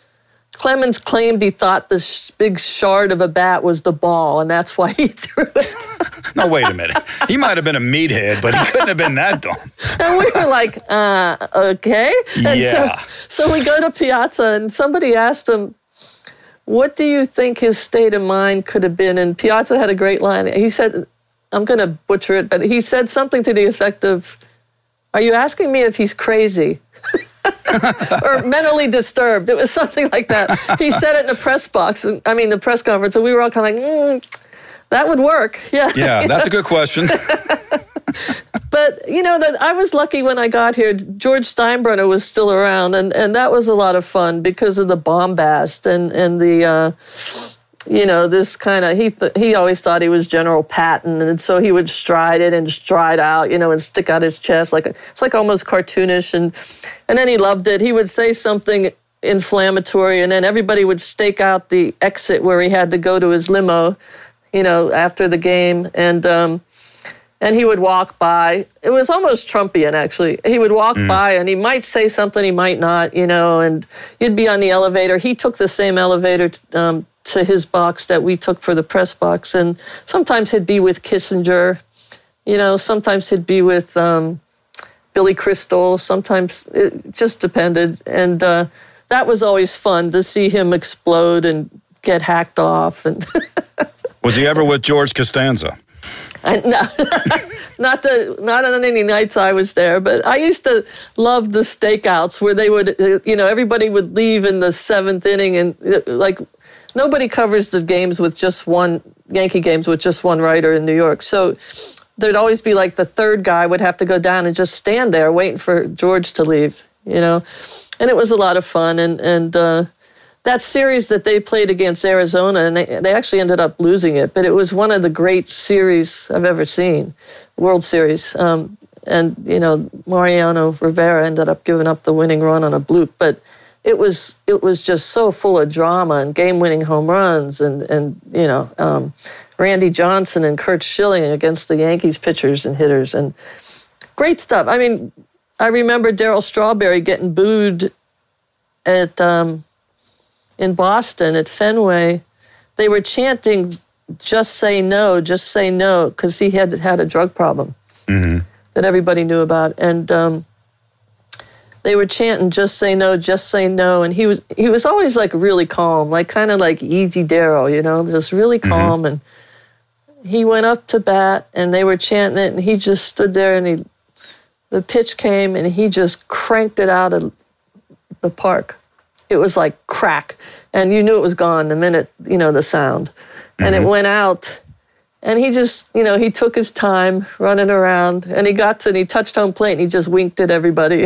Speaker 2: Clemens claimed he thought this big shard of a bat was the ball, and that's why he threw it.
Speaker 1: No, wait a minute. He might have been a meathead, but he couldn't have been that dumb.
Speaker 2: And we were like, uh, okay. And
Speaker 1: yeah.
Speaker 2: So, so we go to Piazza, and somebody asked him, what do you think his state of mind could have been? And Piazza had a great line. He said, I'm going to butcher it, but he said something to the effect of, are you asking me if he's crazy? Or mentally disturbed. It was something like that. He said it in the press box, I mean, the press conference, and we were all kind of like, mm, that would work. Yeah.
Speaker 1: Yeah, that's a good question.
Speaker 2: But, you know, that I was lucky when I got here. George Steinbrenner was still around, and, and that was a lot of fun because of the bombast and, and the, uh, you know, this kind of, he th- he always thought he was General Patton, and so he would stride in and stride out, you know, and stick out his chest. like It's like almost cartoonish, and, and then he loved it. He would say something inflammatory, and then everybody would stake out the exit where he had to go to his limo, you know, after the game, and... Um, And he would walk by. It was almost Trumpian, actually. He would walk mm. by, and he might say something, he might not, you know, and you'd be on the elevator. He took the same elevator t- um, to his box that we took for the press box, and sometimes he'd be with Kissinger, you know, sometimes he'd be with um, Billy Crystal, sometimes it just depended. And uh, that was always fun to see him explode and get hacked off. And
Speaker 1: Was he ever with George Costanza?
Speaker 2: I, no, not the not on any nights I was there, but I used to love the stakeouts where they would, you know, everybody would leave in the seventh inning, and like nobody covers the games with just one Yankee games with just one writer in New York. So there'd always be like the third guy would have to go down and just stand there waiting for George to leave, you know, and it was a lot of fun. And and uh, that series that they played against Arizona, and they, they actually ended up losing it, but it was one of the great series I've ever seen, World Series. Um, and, you know, Mariano Rivera ended up giving up the winning run on a bloop, but it was it was just so full of drama and game-winning home runs and, and you know, um, Randy Johnson and Curt Schilling against the Yankees pitchers and hitters, and great stuff. I mean, I remember Darryl Strawberry getting booed at... Um, in Boston at Fenway. They were chanting, just say no, just say no, because he had had a drug problem mm-hmm. that everybody knew about. And um, they were chanting, just say no, just say no. And he was he was always like really calm, like kind of like easy Darryl, you know, just really calm. Mm-hmm. And he went up to bat and they were chanting it, and he just stood there, and he the pitch came and he just cranked it out of the park. It was like crack, and you knew it was gone the minute, you know, the sound. And mm-hmm. it went out, and he just, you know, he took his time running around, and he got to, and he touched home plate, and he just winked at everybody.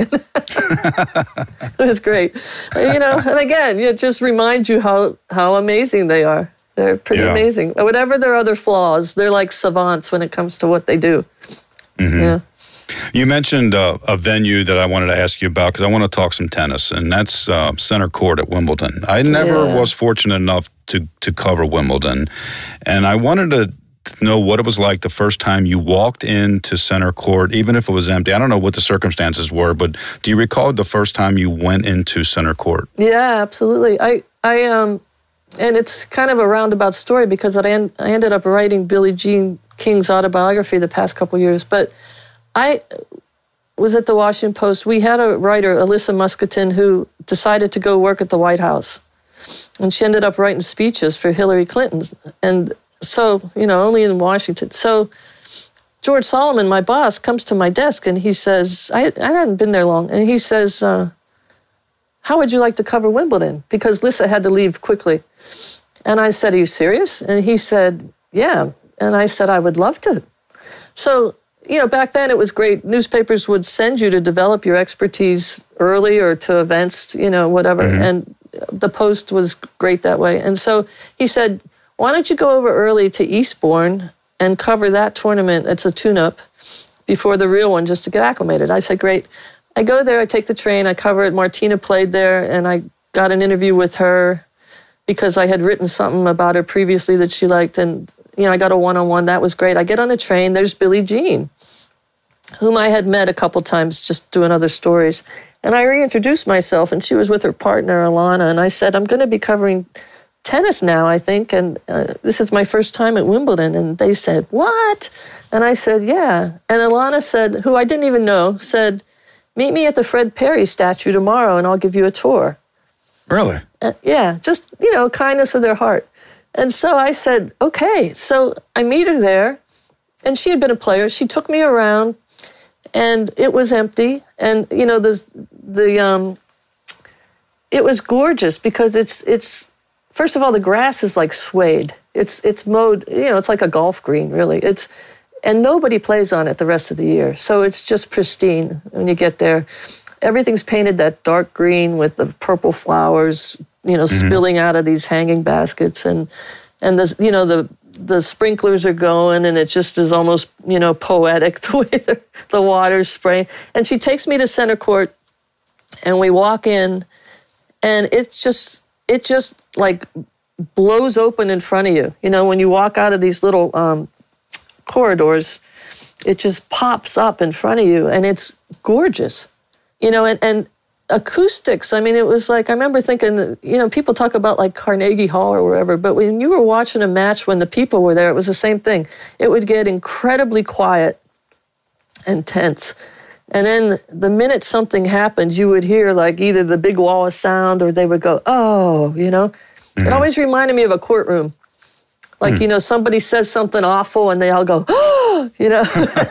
Speaker 2: It was great. You know, and again, it just reminds you how, how amazing they are. They're pretty yeah. amazing. Whatever their other flaws, they're like savants when it comes to what they do. Mm-hmm. Yeah.
Speaker 1: You mentioned uh, a venue that I wanted to ask you about because I want to talk some tennis, and that's uh, Center Court at Wimbledon. I never yeah. was fortunate enough to to cover Wimbledon, and I wanted to know what it was like the first time you walked into Center Court, even if it was empty. I don't know what the circumstances were, but do you recall the first time you went into Center Court?
Speaker 2: Yeah, absolutely. I, I um, and it's kind of a roundabout story because I, en- I ended up writing Billie Jean King's autobiography the past couple years, but I was at the Washington Post. We had a writer, Alyssa Muscatin, who decided to go work at the White House. And she ended up writing speeches for Hillary Clinton. And so, you know, only in Washington. So George Solomon, my boss, comes to my desk and he says, I, I hadn't been there long, and he says, uh, how would you like to cover Wimbledon? Because Lissa had to leave quickly. And I said, are you serious? And he said, yeah. And I said, I would love to. So, you know, back then it was great. Newspapers would send you to develop your expertise early or to events, you know, whatever. Mm-hmm. And the Post was great that way. And so he said, why don't you go over early to Eastbourne and cover that tournament? It's a tune-up before the real one just to get acclimated. I said, great. I go there, I take the train, I cover it. Martina played there, and I got an interview with her because I had written something about her previously that she liked. And, you know, I got a one-on-one. That was great. I get on the train. There's Billie Jean. whom I had met a couple times just doing other stories. And I reintroduced myself, and she was with her partner, Alana, and I said, I'm going to be covering tennis now, I think, and uh, this is my first time at Wimbledon. And they said, what? And I said, yeah. And Alana said, who I didn't even know, said, meet me at the Fred Perry statue tomorrow, and I'll give you a tour.
Speaker 1: Really?
Speaker 2: Uh, yeah, just, you know, kindness of their heart. And so I said, okay. So I meet her there, and she had been a player. She took me around, and it was empty. And, you know, there's the, um, it was gorgeous because it's, it's, first of all, the grass is like suede. It's, it's mowed, you know, it's like a golf green, really. It's, and nobody plays on it the rest of the year. So it's just pristine when you get there. Everything's painted that dark green with the purple flowers, you know, mm-hmm. spilling out of these hanging baskets. And, and the, you know, the, the sprinklers are going, and it just is almost, you know, poetic the way the, the water's spraying. And she takes me to center court, and we walk in, and it's just, it just like blows open in front of you. You know, when you walk out of these little um, corridors, it just pops up in front of you, and it's gorgeous. You know, and, and acoustics, I mean, it was like, I remember thinking, that, you know, people talk about like Carnegie Hall or wherever, but when you were watching a match when the people were there, it was the same thing. It would get incredibly quiet and tense. And then the minute something happened, you would hear like either the big wall of sound or they would go, oh, you know. Mm-hmm. It always reminded me of a courtroom. Like, mm. you know, somebody says something awful and they all go, oh, you know.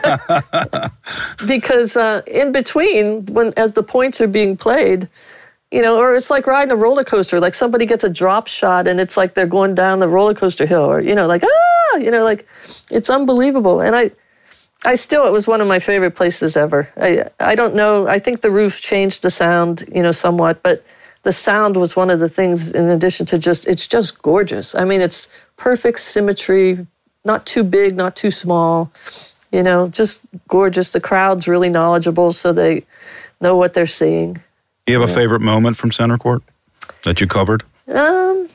Speaker 2: Because uh, in between, when as the points are being played, you know, or it's like riding a roller coaster. Like somebody gets a drop shot and it's like they're going down the roller coaster hill, or, you know, like, ah, you know, like it's unbelievable. And I, I still, it was one of my favorite places ever. I, I don't know. I think the roof changed the sound, you know, somewhat, but the sound was one of the things in addition to just, it's just gorgeous. I mean, it's perfect symmetry, not too big, not too small, you know, just gorgeous. The crowd's really knowledgeable, so they know what they're seeing.
Speaker 1: You have
Speaker 2: yeah.
Speaker 1: a favorite moment from center court that you covered?
Speaker 2: Um,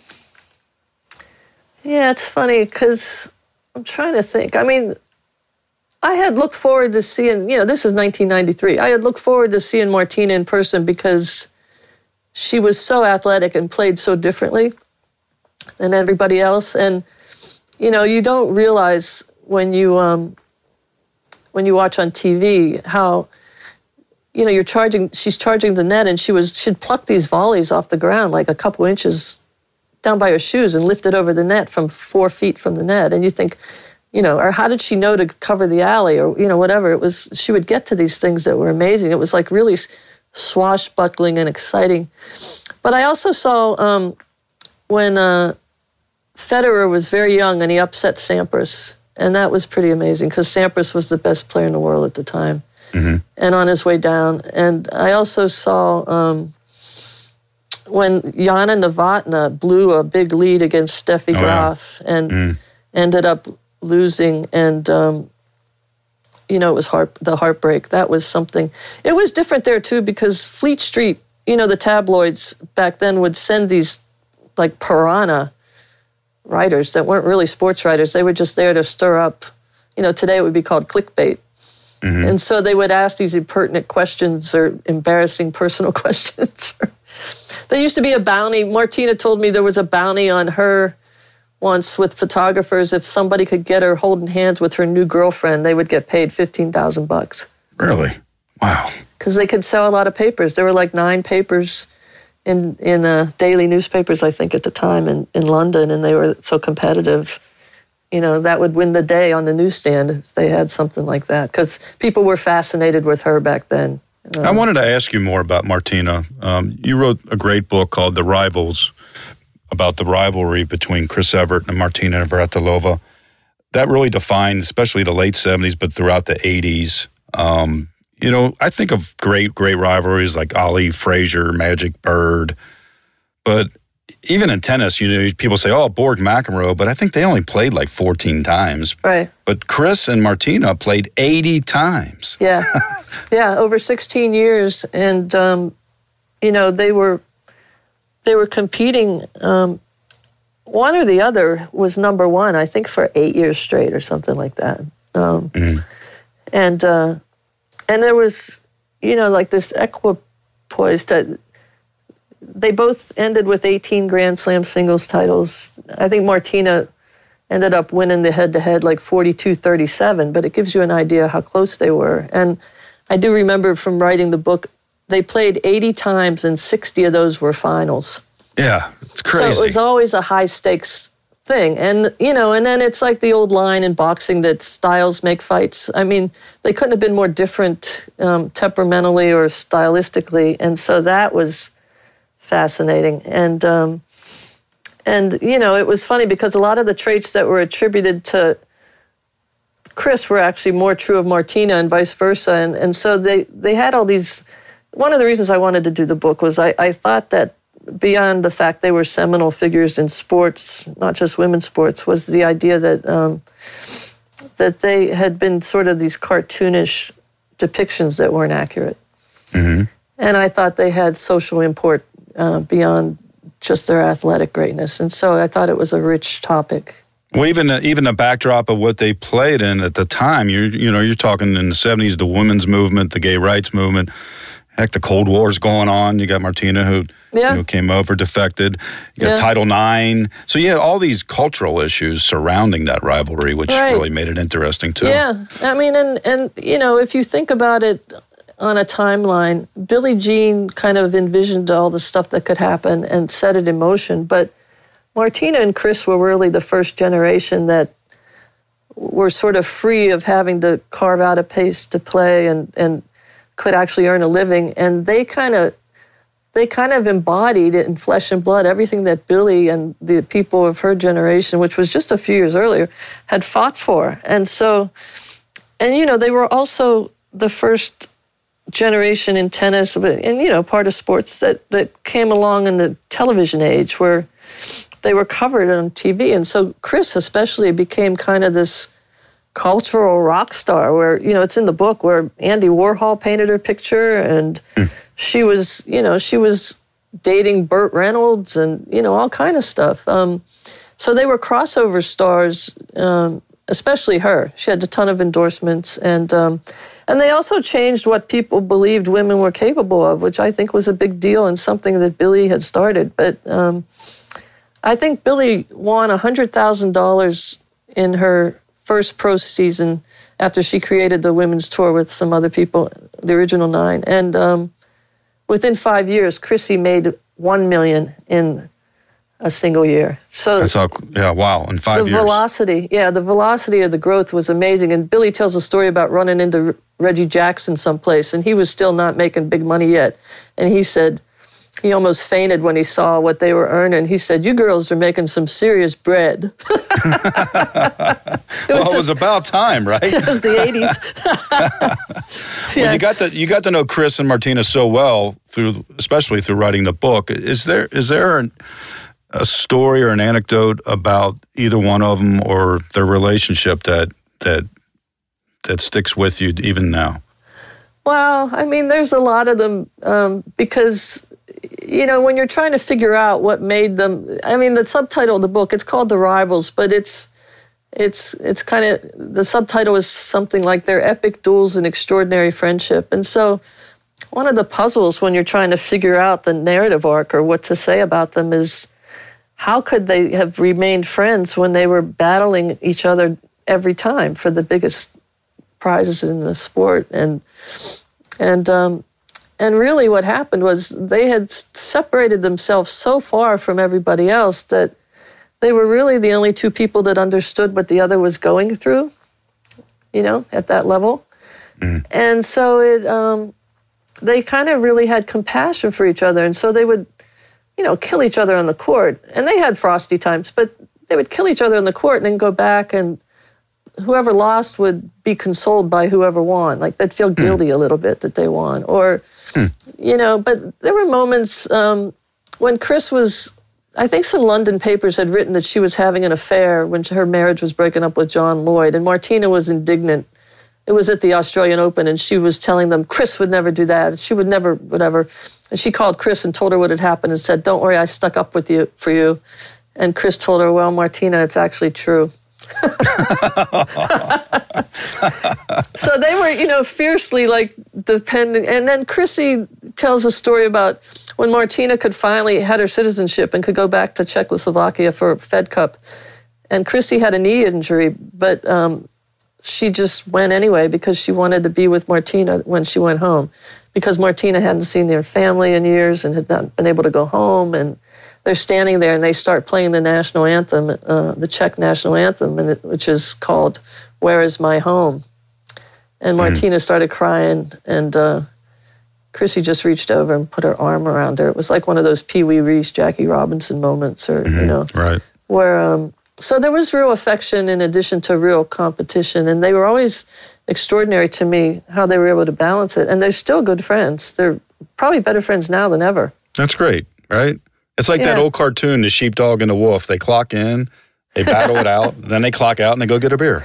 Speaker 2: yeah, it's funny because I'm trying to think. I mean, I had looked forward to seeing, you know, this is nineteen ninety-three. I had looked forward to seeing Martina in person because she was so athletic and played so differently than everybody else. And, you know, you don't realize when you um, when you watch on T V how, you know, you're charging, she's charging the net, and she was, she'd pluck these volleys off the ground like a couple inches down by her shoes and lift it over the net from four feet from the net. And you think, you know, or how did she know to cover the alley, or, you know, whatever. It was, she would get to these things that were amazing. It was like really swashbuckling and exciting. But I also saw um, when uh, Federer was very young and he upset Sampras. And that was pretty amazing because Sampras was the best player in the world at the time. Mm-hmm. And on his way down. And I also saw um, when Jana Novotná blew a big lead against Steffi
Speaker 1: oh,
Speaker 2: Graf
Speaker 1: yeah.
Speaker 2: and
Speaker 1: mm.
Speaker 2: ended up losing. And, um, you know, it was heart, the heartbreak. That was something. It was different there, too, because Fleet Street, you know, the tabloids back then would send these, like, piranha writers that weren't really sports writers. They were just there to stir up, you know, today it would be called clickbait. Mm-hmm. And so they would ask these impertinent questions or embarrassing personal questions. There used to be a bounty. Martina told me there was a bounty on her once with photographers. If somebody could get her holding hands with her new girlfriend, they would get paid fifteen thousand bucks.
Speaker 1: Really? Wow.
Speaker 2: Because they could sell a lot of papers. There were like nine papers in in uh, daily newspapers, I think, at the time in, in London, and they were so competitive. You know, that would win the day on the newsstand if they had something like that, because people were fascinated with her back then. Um,
Speaker 1: I wanted to ask you more about Martina. Um, you wrote a great book called The Rivals, about the rivalry between Chris Evert and Martina Navratilova. That really defined, especially the late seventies, but throughout the eighties. Um, you know, I think of great, great rivalries like Ali Frazier, Magic Bird, but even in tennis, you know, people say, oh, Borg McEnroe, but I think they only played like fourteen times.
Speaker 2: Right.
Speaker 1: But Chris and Martina played eighty times.
Speaker 2: Yeah. Yeah, over sixteen years. And, um, you know, they were they were competing. Um, one or the other was number one, I think, for eight years straight or something like that. Um, mm. And, uh, and there was, you know, like this equipoise that they both ended with eighteen Grand Slam singles titles. I think Martina ended up winning the head-to-head like forty-two thirty-seven, but it gives you an idea how close they were. And I do remember from writing the book, they played eighty times and sixty of those were finals.
Speaker 1: Yeah, it's crazy.
Speaker 2: So it was always a high-stakes thing. And, you know, and then it's like the old line in boxing that styles make fights. I mean, they couldn't have been more different um, temperamentally or stylistically. And so that was fascinating. And, um, and you know, it was funny because a lot of the traits that were attributed to Chris were actually more true of Martina and vice versa. And, and so they, they had all these... One of the reasons I wanted to do the book was I, I thought that beyond the fact they were seminal figures in sports, not just women's sports, was the idea that um, that they had been sort of these cartoonish depictions that weren't accurate. Mm-hmm. And I thought they had social import uh, beyond just their athletic greatness. And so I thought it was a rich topic.
Speaker 1: Well, even even the backdrop of what they played in at the time, you you know, you're talking in the seventies, the women's movement, the gay rights movement. Heck, the Cold War's going on. You got Martina who yeah. you know, came over, defected. You got yeah. Title nine. So you had all these cultural issues surrounding that rivalry, which right. really made it interesting too.
Speaker 2: Yeah, I mean, and, and you know, if you think about it on a timeline, Billie Jean kind of envisioned all the stuff that could happen and set it in motion. But Martina and Chris were really the first generation that were sort of free of having to carve out a pace to play and and could actually earn a living, and they kind of they kind of embodied it in flesh and blood, everything that Billie and the people of her generation, which was just a few years earlier, had fought for. And so, and you know, they were also the first generation in tennis, and you know, part of sports that that came along in the television age where they were covered on T V. And so Chris especially became kind of this cultural rock star where, you know, it's in the book where Andy Warhol painted her picture and mm. she was, you know, she was dating Burt Reynolds and, you know, all kind of stuff. Um, so they were crossover stars, um, especially her. She had a ton of endorsements and um, and they also changed what people believed women were capable of, which I think was a big deal and something that Billie had started. But um, I think Billie won one hundred thousand dollars in her first pro season after she created the women's tour with some other people, the original nine. And um, within five years, Chrissy made one million dollars in a single year. So
Speaker 1: that's all, yeah, wow, in five
Speaker 2: the
Speaker 1: years. The
Speaker 2: velocity, yeah, the velocity of the growth was amazing. And Billie tells a story about running into Reggie Jackson someplace, and he was still not making big money yet. And he said, he almost fainted when he saw what they were earning. He said, "You girls are making some serious bread." it
Speaker 1: well, it was about time, right?
Speaker 2: It was the eighties.
Speaker 1: Well, yeah. you got to you got to know Chris and Martina so well through, especially through writing the book. Is there is there an, a story or an anecdote about either one of them or their relationship that that that sticks with you even now?
Speaker 2: Well, I mean, there's a lot of them um, because. You know, when you're trying to figure out what made them, I mean, the subtitle of the book, it's called The Rivals, but it's it's it's kind of, the subtitle is something like Their Epic Duels and Extraordinary Friendship. And so one of the puzzles when you're trying to figure out the narrative arc or what to say about them is how could they have remained friends when they were battling each other every time for the biggest prizes in the sport? And, and, um, And really what happened was they had separated themselves so far from everybody else that they were really the only two people that understood what the other was going through, you know, at that level. Mm. And so it, um, they kind of really had compassion for each other. And so they would, you know, kill each other on the court. And they had frosty times, but they would kill each other on the court and then go back, and whoever lost would be consoled by whoever won. Like they'd feel guilty mm. a little bit that they won. Or, Hmm. you know, but there were moments um, when Chris was, I think some London papers had written that she was having an affair when her marriage was breaking up with John Lloyd, and Martina was indignant. It was at the Australian Open, and she was telling them, Chris would never do that. She would never, whatever. And she called Chris and told her what had happened and said, "Don't worry, I stuck up with you for you." And Chris told her, "Well, Martina, it's actually true." So they were, you know, fiercely like dependent. And then Chrissy tells a story about when Martina could finally had her citizenship and could go back to Czechoslovakia for Fed Cup. And Chrissy had a knee injury, but um, she just went anyway because she wanted to be with Martina when she went home, because Martina hadn't seen their family in years and had not been able to go home. And they're standing there and they start playing the national anthem, uh, the Czech national anthem, and it, which is called "Where Is My Home?" And Martina mm. started crying, and uh, Chrissy just reached over and put her arm around her. It was like one of those Pee Wee Reese, Jackie Robinson moments, or mm-hmm. you know,
Speaker 1: right?
Speaker 2: Where um, so there was real affection in addition to real competition, and they were always extraordinary to me how they were able to balance it. And they're still good friends. They're probably better friends now than ever.
Speaker 1: That's great, right? It's like yeah. that old cartoon, The Sheepdog and the Wolf. They clock in, they battle it out, then they clock out and they go get a beer.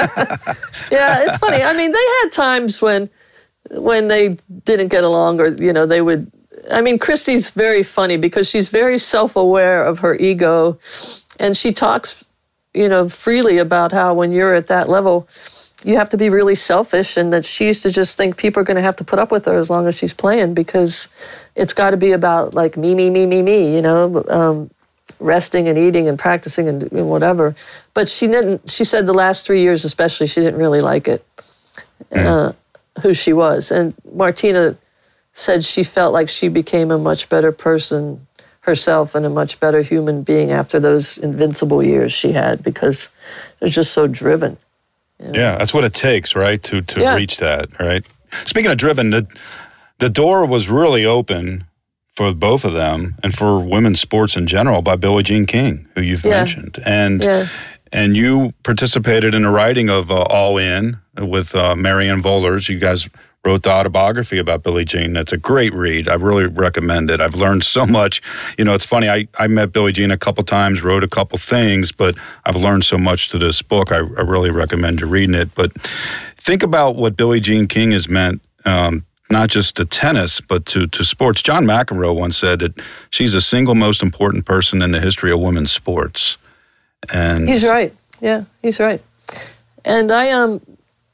Speaker 2: Yeah, it's funny. I mean, they had times when when they didn't get along, or, you know, they would... I mean, Christy's very funny because she's very self-aware of her ego, and she talks, you know, freely about how when you're at that level, you have to be really selfish, and that she used to just think people are going to have to put up with her as long as she's playing, because it's got to be about like me, me, me, me, me, you know, um, resting and eating and practicing and, and whatever. But she didn't, she said the last three years especially, she didn't really like it, mm. uh, who she was. And Martina said she felt like she became a much better person herself and a much better human being after those invincible years she had, because it was just so driven. You know?
Speaker 1: Yeah, that's what it takes, right, to to
Speaker 2: yeah.
Speaker 1: reach that, right? Speaking of driven, the the door was really open for both of them and for women's sports in general by Billie Jean King, who you've
Speaker 2: yeah.
Speaker 1: mentioned. And
Speaker 2: yeah.
Speaker 1: and you participated in the writing of uh, All In with uh, Marianne Vollers. You guys wrote the autobiography about Billie Jean. That's a great read. I really recommend it. I've learned so much. You know, it's funny, I, I met Billie Jean a couple times, wrote a couple things, but I've learned so much to this book. I, I really recommend you reading it. But think about what Billie Jean King has meant, um, not just to tennis, but to, to sports. John McEnroe once said that she's the single most important person in the history of women's sports. And
Speaker 2: he's right. Yeah, he's right. And I um,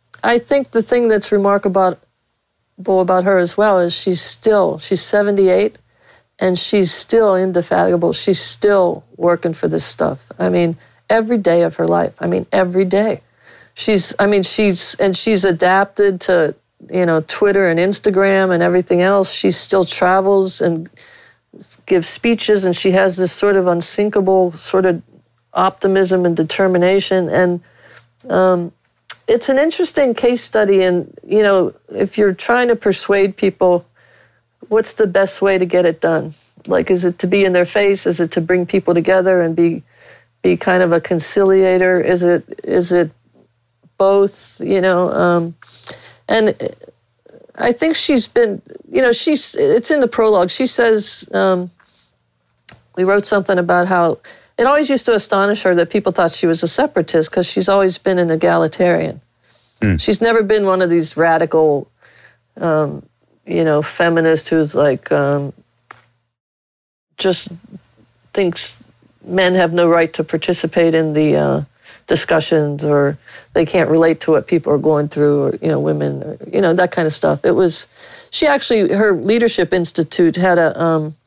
Speaker 2: I think the thing that's remarkable about her as well is she's still, she's seventy-eight, and she's still indefatigable. She's still working for this stuff. I mean, every day of her life. I mean, every day. She's, I mean, she's, and she's adapted to, you know, Twitter and Instagram and everything else. She still travels and gives speeches, and she has this sort of unsinkable sort of optimism and determination. And um, it's an interesting case study. And, you know, if you're trying to persuade people, what's the best way to get it done? Like, is it to be in their face? Is it to bring people together and be be kind of a conciliator? Is it is it both, you know? Um, and I think she's been, you know, she's, it's in the prologue. She says, um, we wrote something about how it always used to astonish her that people thought she was a separatist because she's always been an egalitarian. Mm. She's never been one of these radical, um, you know, feminist who's like, um, just thinks men have no right to participate in the uh, discussions, or they can't relate to what people are going through, or, you know, women, or, you know, that kind of stuff. It was, she actually, her Leadership Institute had a, um,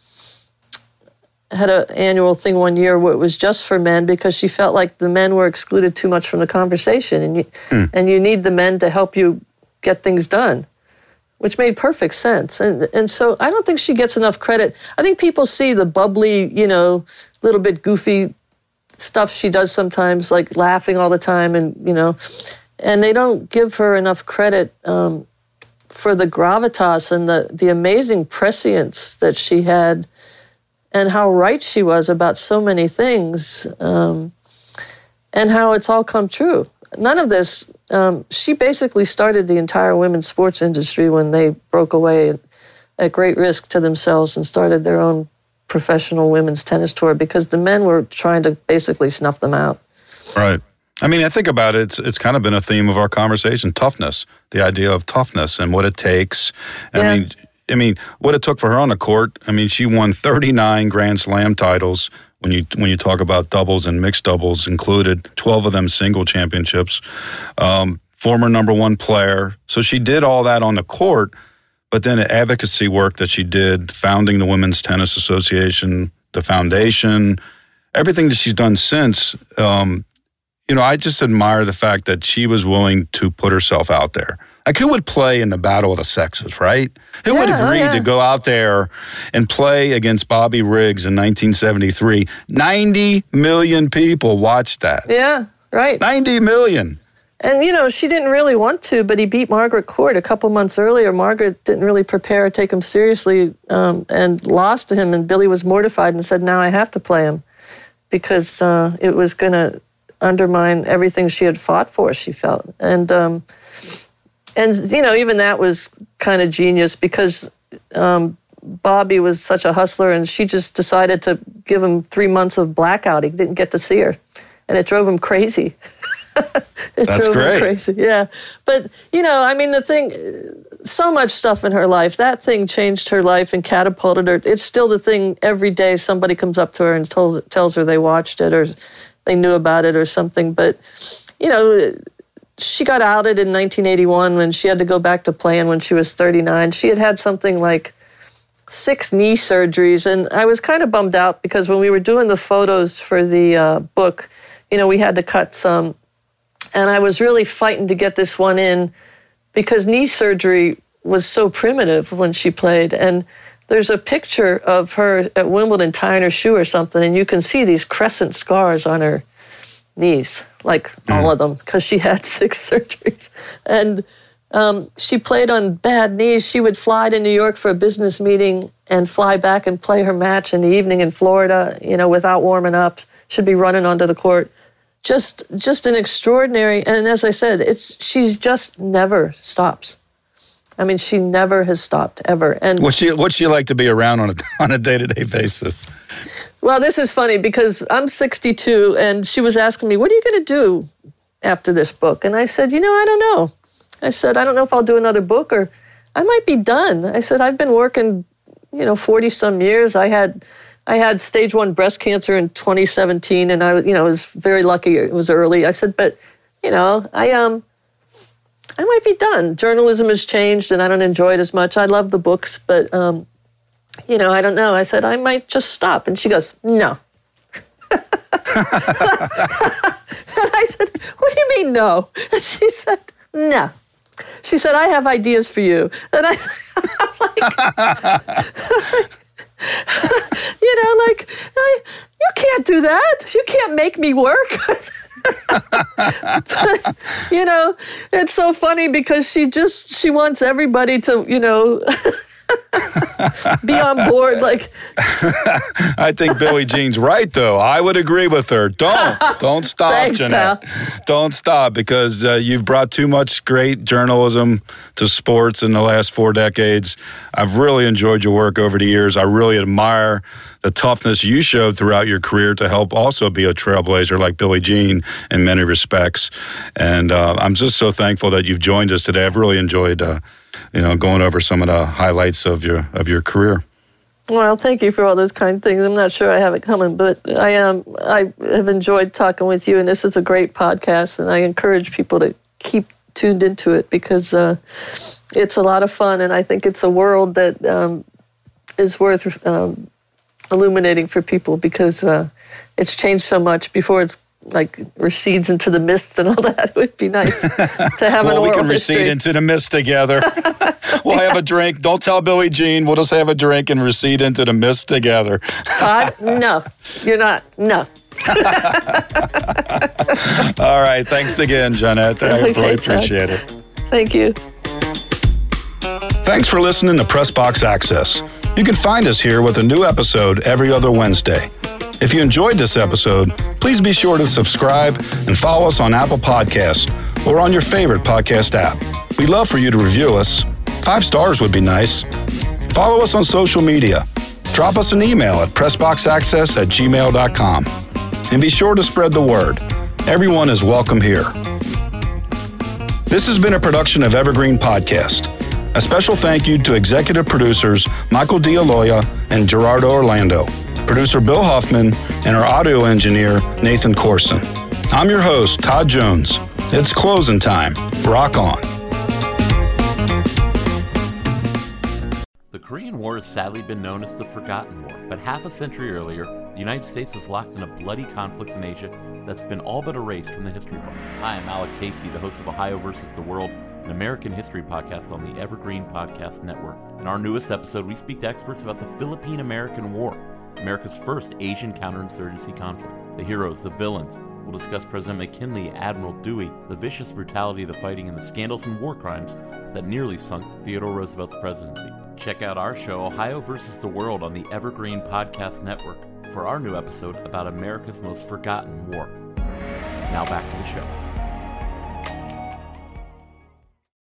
Speaker 2: had an annual thing one year where it was just for men because she felt like the men were excluded too much from the conversation, and you, mm. and you need the men to help you get things done, which made perfect sense. And and so I don't think she gets enough credit. I think people see the bubbly, you know, little bit goofy stuff she does sometimes, like laughing all the time, and, you know, and they don't give her enough credit um, for the gravitas and the, the amazing prescience that she had, and how right she was about so many things, um, and how it's all come true. None of this, um, she basically started the entire women's sports industry when they broke away at great risk to themselves and started their own professional women's tennis tour because the men were trying to basically snuff them out.
Speaker 1: Right. I mean, I think about it, it's, it's kind of been a theme of our conversation, toughness, the idea of toughness and what it takes. Yeah. I mean, I mean, what it took for her on the court, I mean, she won thirty-nine Grand Slam titles when you when you talk about doubles and mixed doubles included, twelve of them single championships, um, former number one player. So she did all that on the court, but then the advocacy work that she did, founding the Women's Tennis Association, the foundation, everything that she's done since, um, you know, I just admire the fact that she was willing to put herself out there. Like, who would play in the battle of the sexes, right? Who
Speaker 2: yeah,
Speaker 1: would agree
Speaker 2: oh, yeah.
Speaker 1: to go out there and play against Bobby Riggs in nineteen seventy-three? ninety million people watched that.
Speaker 2: Yeah, right.
Speaker 1: ninety million.
Speaker 2: And, you know, she didn't really want to, but he beat Margaret Court a couple months earlier. Margaret didn't really prepare or take him seriously um, and lost to him. And Billie was mortified and said, now I have to play him because uh, it was going to undermine everything she had fought for, she felt. And, um, and you know, even that was kind of genius because um, Bobby was such a hustler and she just decided to give him three months of blackout. He didn't get to see her. And it drove him crazy. it
Speaker 1: That's
Speaker 2: drove
Speaker 1: great.
Speaker 2: him crazy. Yeah. But, you know, I mean, the thing, so much stuff in her life, that thing changed her life and catapulted her. It's still the thing every day somebody comes up to her and tells, tells her they watched it or they knew about it or something. But, you know, she got outed in nineteen eighty-one when she had to go back to playing when she was thirty-nine. She had had something like six knee surgeries. And I was kind of bummed out because when we were doing the photos for the uh, book, you know, we had to cut some. And I was really fighting to get this one in because knee surgery was so primitive when she played. And there's a picture of her at Wimbledon tying her shoe or something, and you can see these crescent scars on her knees, like mm. all of them, because she had six surgeries. And um, she played on bad knees. She would fly to New York for a business meeting and fly back and play her match in the evening in Florida, you know, without warming up. She'd be running onto the court. Just just an extraordinary, and as I said, it's she's just never stops. I mean, she never has stopped, ever. And
Speaker 1: What's she, what's she like to be around on a, on a day-to-day basis?
Speaker 2: Well, this is funny because I'm sixty-two, and she was asking me, what are you going to do after this book? And I said, you know, I don't know. I said, I don't know if I'll do another book or I might be done. I said, I've been working, you know, forty-some years. I had... I had stage one breast cancer in twenty seventeen, and I, you know, was very lucky. It was early. I said, but, you know, I um, I might be done. Journalism has changed, and I don't enjoy it as much. I love the books, but, um, you know, I don't know. I said, I might just stop. And she goes, no. And I said, what do you mean no? And she said, no. She said, I have ideas for you. And I, I'm like... you know, like, I, you can't do that. You can't make me work. But, you know, it's so funny because she just, she wants everybody to, you know, be on board. Like,
Speaker 1: I think Billie Jean's right, though. I would agree with her. Don't. Don't stop,
Speaker 2: Thanks,
Speaker 1: Jeanette.
Speaker 2: pal.
Speaker 1: Don't stop because uh, you've brought too much great journalism to sports in the last four decades. I've really enjoyed your work over the years. I really admire the toughness you showed throughout your career to help also be a trailblazer like Billie Jean in many respects. And uh, I'm just so thankful that you've joined us today. I've really enjoyed uh, you know, going over some of the highlights of your of your career.
Speaker 2: Well, thank you for all those kind things. I'm not sure I have it coming, but I am. Um, I have enjoyed talking with you, and this is a great podcast, and I encourage people to keep tuned into it because uh, it's a lot of fun, and I think it's a world that um, is worth um, illuminating for people because uh, it's changed so much. Before it's like recedes into the mist and all that. It would be nice to have
Speaker 1: well,
Speaker 2: an oral
Speaker 1: we can
Speaker 2: history.
Speaker 1: recede into the mist together. We'll have a drink. Don't tell Billie Jean. We'll just have a drink and recede into the mist together.
Speaker 2: Todd, no, you're not. No.
Speaker 1: All right. Thanks again, Jeanette. I
Speaker 2: Okay,
Speaker 1: really
Speaker 2: Todd.
Speaker 1: appreciate it.
Speaker 2: Thank you.
Speaker 1: Thanks for listening to Pressbox Access. You can find us here with a new episode every other Wednesday. If you enjoyed this episode, please be sure to subscribe and follow us on Apple Podcasts or on your favorite podcast app. We'd love for you to review us. Five stars would be nice. Follow us on social media. Drop us an email at pressboxaccess at gmail dot com. And be sure to spread the word. Everyone is welcome here. This has been a production of Evergreen Podcast. A special thank you to executive producers Michael D'Aloia and Gerardo Orlando. producer Bill Hoffman, and our audio engineer, Nathan Corson. I'm your host, Todd Jones. It's closing time. Rock on.
Speaker 3: The Korean War has sadly been known as the Forgotten War, but half a century earlier, the United States was locked in a bloody conflict in Asia that's been all but erased from the history books. Hi, I'm Alex Hasty, the host of Ohio versus the World, an American history podcast on the Evergreen Podcast Network. In our newest episode, we speak to experts about the Philippine-American War, America's first Asian counterinsurgency conflict. The heroes, the villains. We'll discuss President McKinley, Admiral Dewey, the vicious brutality of the fighting, and the scandals and war crimes that nearly sunk Theodore Roosevelt's presidency. Check out our show, Ohio versus the World, on the Evergreen Podcast Network for our new episode about America's most forgotten war. Now back to the show.